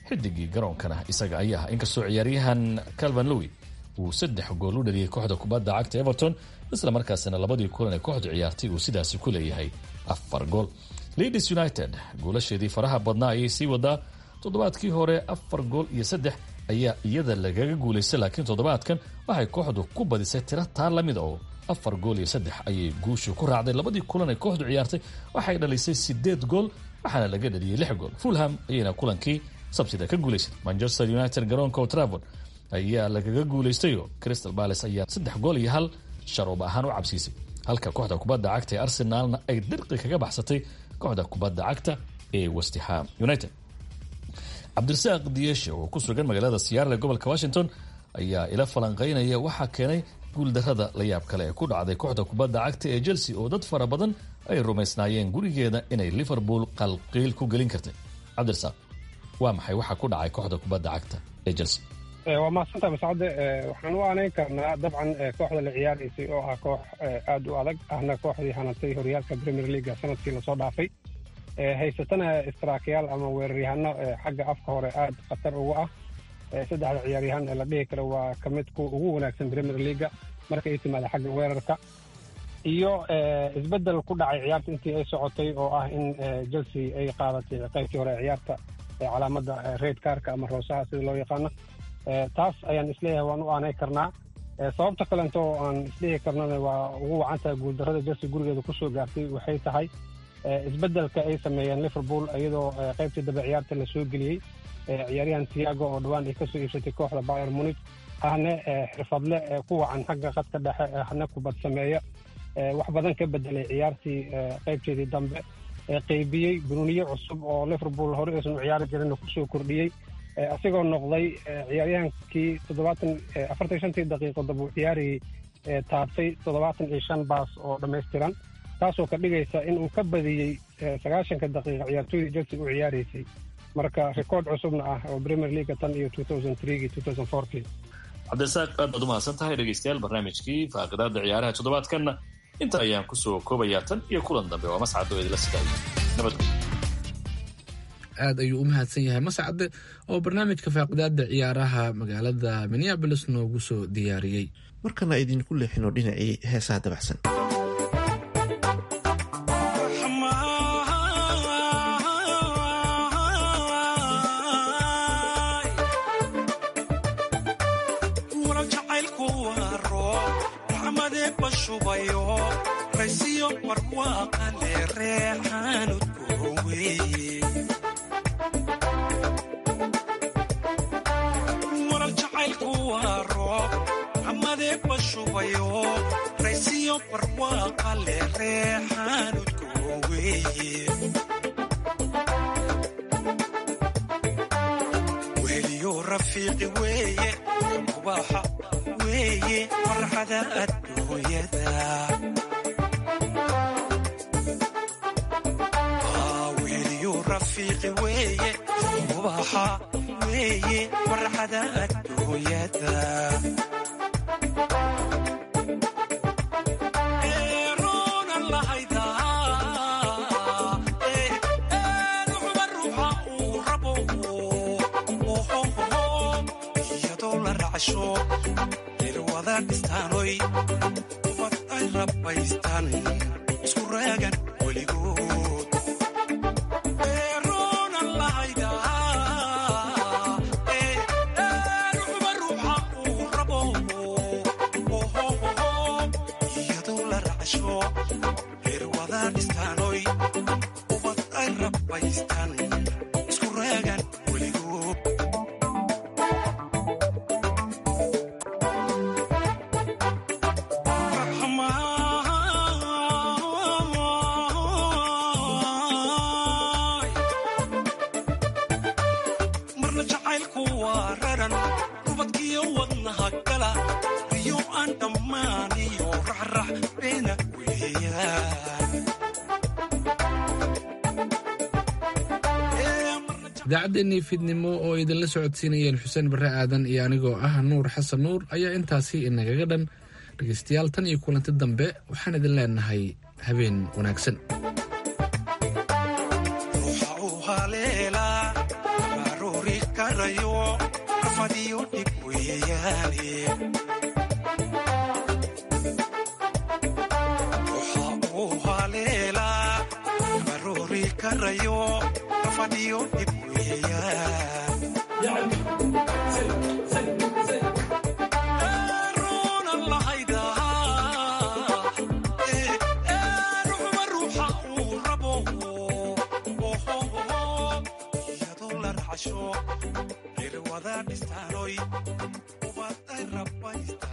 xidigii garoonkana isaga ayaa inkastoo ciyaaryahan calvin lowi uu 3 gool u dhaliyay kooxda kubadda cagta Everton isla markaasina labadii kulan ee kooxdu ciyaartay uu sidaasi ku leeyahay 4 gool. Leeds United goolasheedii faraha badnaa ayay sii wadaa. toddobaadkii hore 4 gool iyo 3 ayaa iyada lagaga guulaystay, laakiin toddobaadkan waxay kooxdu ku badisay tiro taan la mid oo 4 gool iyo 3 ayay guushu ku raacday. labadii kulan ee kooxdu ciyaartay waxay dhalisay 8 gool waxaana laga dhaliyay 6 gool. Fulham ayayna kulankii sabtida ka guulaysay. Manchester United garoonka Old Trafford ayaa lagaga guulaystay oo Crystal Palace ayaa 3 gool iyo 1 sharoob ahaan u cabsiisay, halka kooxda kubadda cagta ee Arsenalna ay dirqi kaga baxsatay kooxda kubadda cagta ee West Ham United. Cabdirasaaq Diyeeshe oo ku sugan magaalada Seattle ee gobolka Washington ayaa ila falanqeynaya waxa keenay guuldarrada la yaab kale ee ku dhacday kooxda kubadda cagta ee Chelsea oo dad fara badan ay rumaysnaayeen gurigeeda inay Liverpool qalqiil ku gelin kartay. Cabdirasaaq, waa maxay waxa ku dhacay kooxda kubadda cagta ee Chelsea? waa mahadsantahay Mascade. waxaan u aaneyn karnaa dabcan kooxda la ciyaaraysay oo ah koox aad u adag ahna kooxdii hanatay horyaalka Premier League sanadkii lasoo dhaafay, haysatana istaraakyaal ama weeraryahano xagga afka hore aad khatar ugu ah. 3 ciyaaryahan ee la dhihi karo waa ka mid kuwa ugu wanaagsan Premier League marka ay timaado xagga weerarka, iyo isbedel ku dhacay ciyaarta intii ay socotay oo ah in Chelsea ay qaadatay qaybtii hore ciyaarta calaamada red cardka ama roosaha sida loo yaqaano. taas ayaan isleeyahay waan u aanay karnaa. sababta kalento oo aan isleeyahay karnana waa ugu wacantahay guuldarrada Chelsea gurigeeda kusoo gaartay waxay tahay isbedelka ay sameeyeen Liverpool iyadoo qaybtii dambe ciyaarta la soo geliyey ciyaaryahan Thiago oo dhawaan ay kasoo iibsatay kooxda Bayern Munich, ahna xirfadle ku wacan xagga khadka dhexe, ahna kubad sameeya, wax badan ka bedelay ciyaartii qaybteedii dambe, qaybiyey bununiye cusub oo Liverpool hore aysan u ciyaari jirin kusoo kordhiyey, asigoo noqday ciyaaryahankii 45 daqiiqo dab uu ciyaariyey taabtay 75 baas oo dhammaystiran, taasoo ka dhigaysa in uu ka badiyey 90 daqiiqo ciyaartooydii Chelsea u ciyaaraysay. marka rikood cusubna ah oo Premier League tan iyo 2003-2004. Cabdirasaaq, aad baad u mahadsan tahay. dhegaystayaal, barnaamijkii faaqidaada ciyaaraha toddobaadkanna inta ayaan kusoo koobayaa. tan iyo kulan dambe waa Mascado idila sidaaya nabadgelyo. aad ayuu u mahadsan yahay Mascade oo barnaamijka faaqidaada ciyaaraha magaalada Minneapolis noogu soo diyaariyey. markana idinku leexino dhinacii heesaha dabacsan. idaacaddeennii fiidnimo oo idinla socodsiinayeen xuseen barre aadan iyo anigoo ah Nuur Xasan Nuur ayaa intaasi inagaga dhan. dhegaystayaal, tan iyo kulanti dambe waxaan idin leenahay habeen wanaagsan. ruuxa u haleela baruuri karayo afadiyo dhib weeyaane waxa uu haleelaa baroori karayo afadiyo dhib weeyaan irwada dhistanoy ubad ay rabaysta